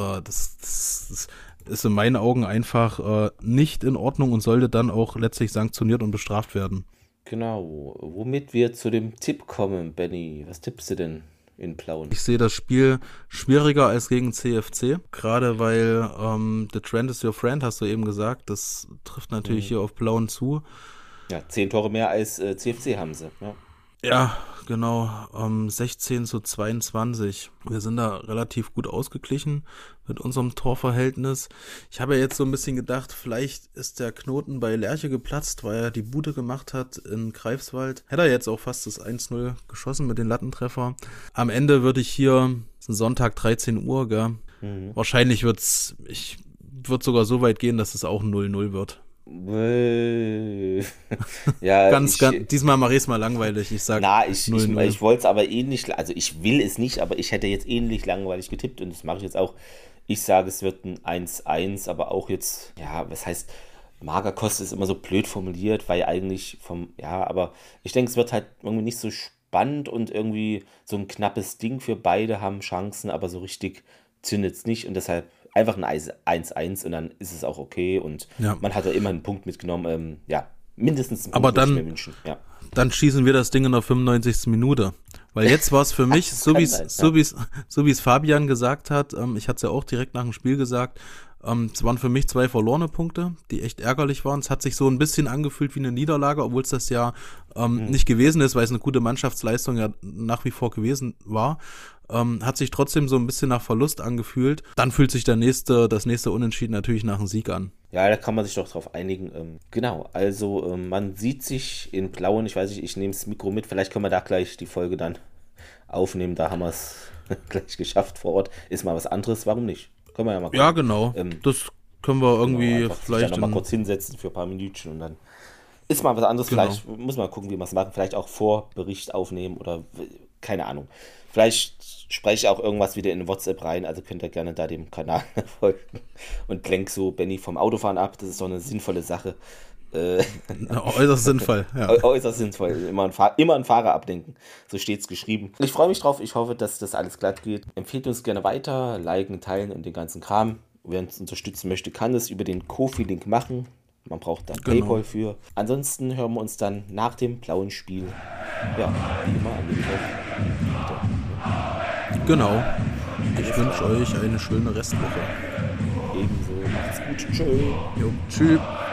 ist in meinen Augen einfach nicht in Ordnung und sollte dann auch letztlich sanktioniert und bestraft werden. Genau, womit wir zu dem Tipp kommen, Benny. Was tippst du denn in Plauen? Ich sehe das Spiel schwieriger als gegen CFC, gerade weil the trend is your friend, hast du eben gesagt. Das trifft natürlich hier auf Plauen zu. Ja, 10 Tore mehr als CFC haben sie. Ja, genau, 16:22. Wir sind da relativ gut ausgeglichen mit unserem Torverhältnis. Ich habe ja jetzt so ein bisschen gedacht, vielleicht ist der Knoten bei Lerche geplatzt, weil er die Bude gemacht hat in Greifswald. Hätte er jetzt auch fast das 1-0 geschossen mit den Lattentreffer. Am Ende würde ich hier, es ist ein Sonntag, 13 Uhr, gell? Wahrscheinlich wird sogar so weit gehen, dass es auch ein 0-0 wird. Ja, diesmal mache ich es mal langweilig. Ich sage, ich wollte es aber ähnlich, also ich will es nicht, aber ich hätte jetzt ähnlich langweilig getippt und das mache ich jetzt auch. Ich sage, es wird ein 1-1, aber auch jetzt, was heißt, Magerkost ist immer so blöd formuliert, weil eigentlich aber ich denke, es wird halt irgendwie nicht so spannend und irgendwie so ein knappes Ding für beide haben Chancen, aber so richtig zündet es nicht und deshalb einfach ein 1-1 und dann ist es auch okay und man hat ja immer einen Punkt mitgenommen, mindestens einen Punkt aber dann, würde ich mir wünschen. Dann schießen wir das Ding in der 95. Minute, weil jetzt war es für mich, so wie es Fabian gesagt hat, ich hatte es ja auch direkt nach dem Spiel gesagt, es waren für mich 2 verlorene Punkte, die echt ärgerlich waren. Es hat sich so ein bisschen angefühlt wie eine Niederlage, obwohl es das ja nicht gewesen ist, weil es eine gute Mannschaftsleistung ja nach wie vor gewesen war. Hat sich trotzdem so ein bisschen nach Verlust angefühlt. Dann fühlt sich das nächste Unentschieden natürlich nach einem Sieg an. Ja, da kann man sich doch drauf einigen. Genau, also man sieht sich in Plauen, ich weiß nicht, ich nehme das Mikro mit, vielleicht können wir da gleich die Folge dann aufnehmen, da haben wir es gleich geschafft vor Ort. Ist mal was anderes, warum nicht? Können wir ja mal gucken. Ja, genau, das können wir irgendwie vielleicht noch mal kurz hinsetzen für ein paar Minütchen und dann ist mal was anderes. Genau. Vielleicht muss man gucken, wie wir es machen, vielleicht auch Vorbericht aufnehmen oder keine Ahnung. Vielleicht spreche ich auch irgendwas wieder in WhatsApp rein, also könnt ihr gerne da dem Kanal folgen und lenk so Benny vom Autofahren ab, das ist doch eine sinnvolle Sache. Äußerst sinnvoll, ja. Äußerst sinnvoll, immer an Fahrer abdenken, so steht's geschrieben. Ich freue mich drauf, ich hoffe, dass das alles glatt geht. Empfehlt uns gerne weiter, liken, teilen und den ganzen Kram. Wer uns unterstützen möchte, kann es über den Ko-Fi-Link machen. Man braucht da PayPal für. Ansonsten hören wir uns dann nach dem blauen Spiel, wie immer, am Mittwoch. Genau. Ich wünsche euch eine schöne Restwoche. Ebenso. Macht's gut. Tschö. Jo, tschüss.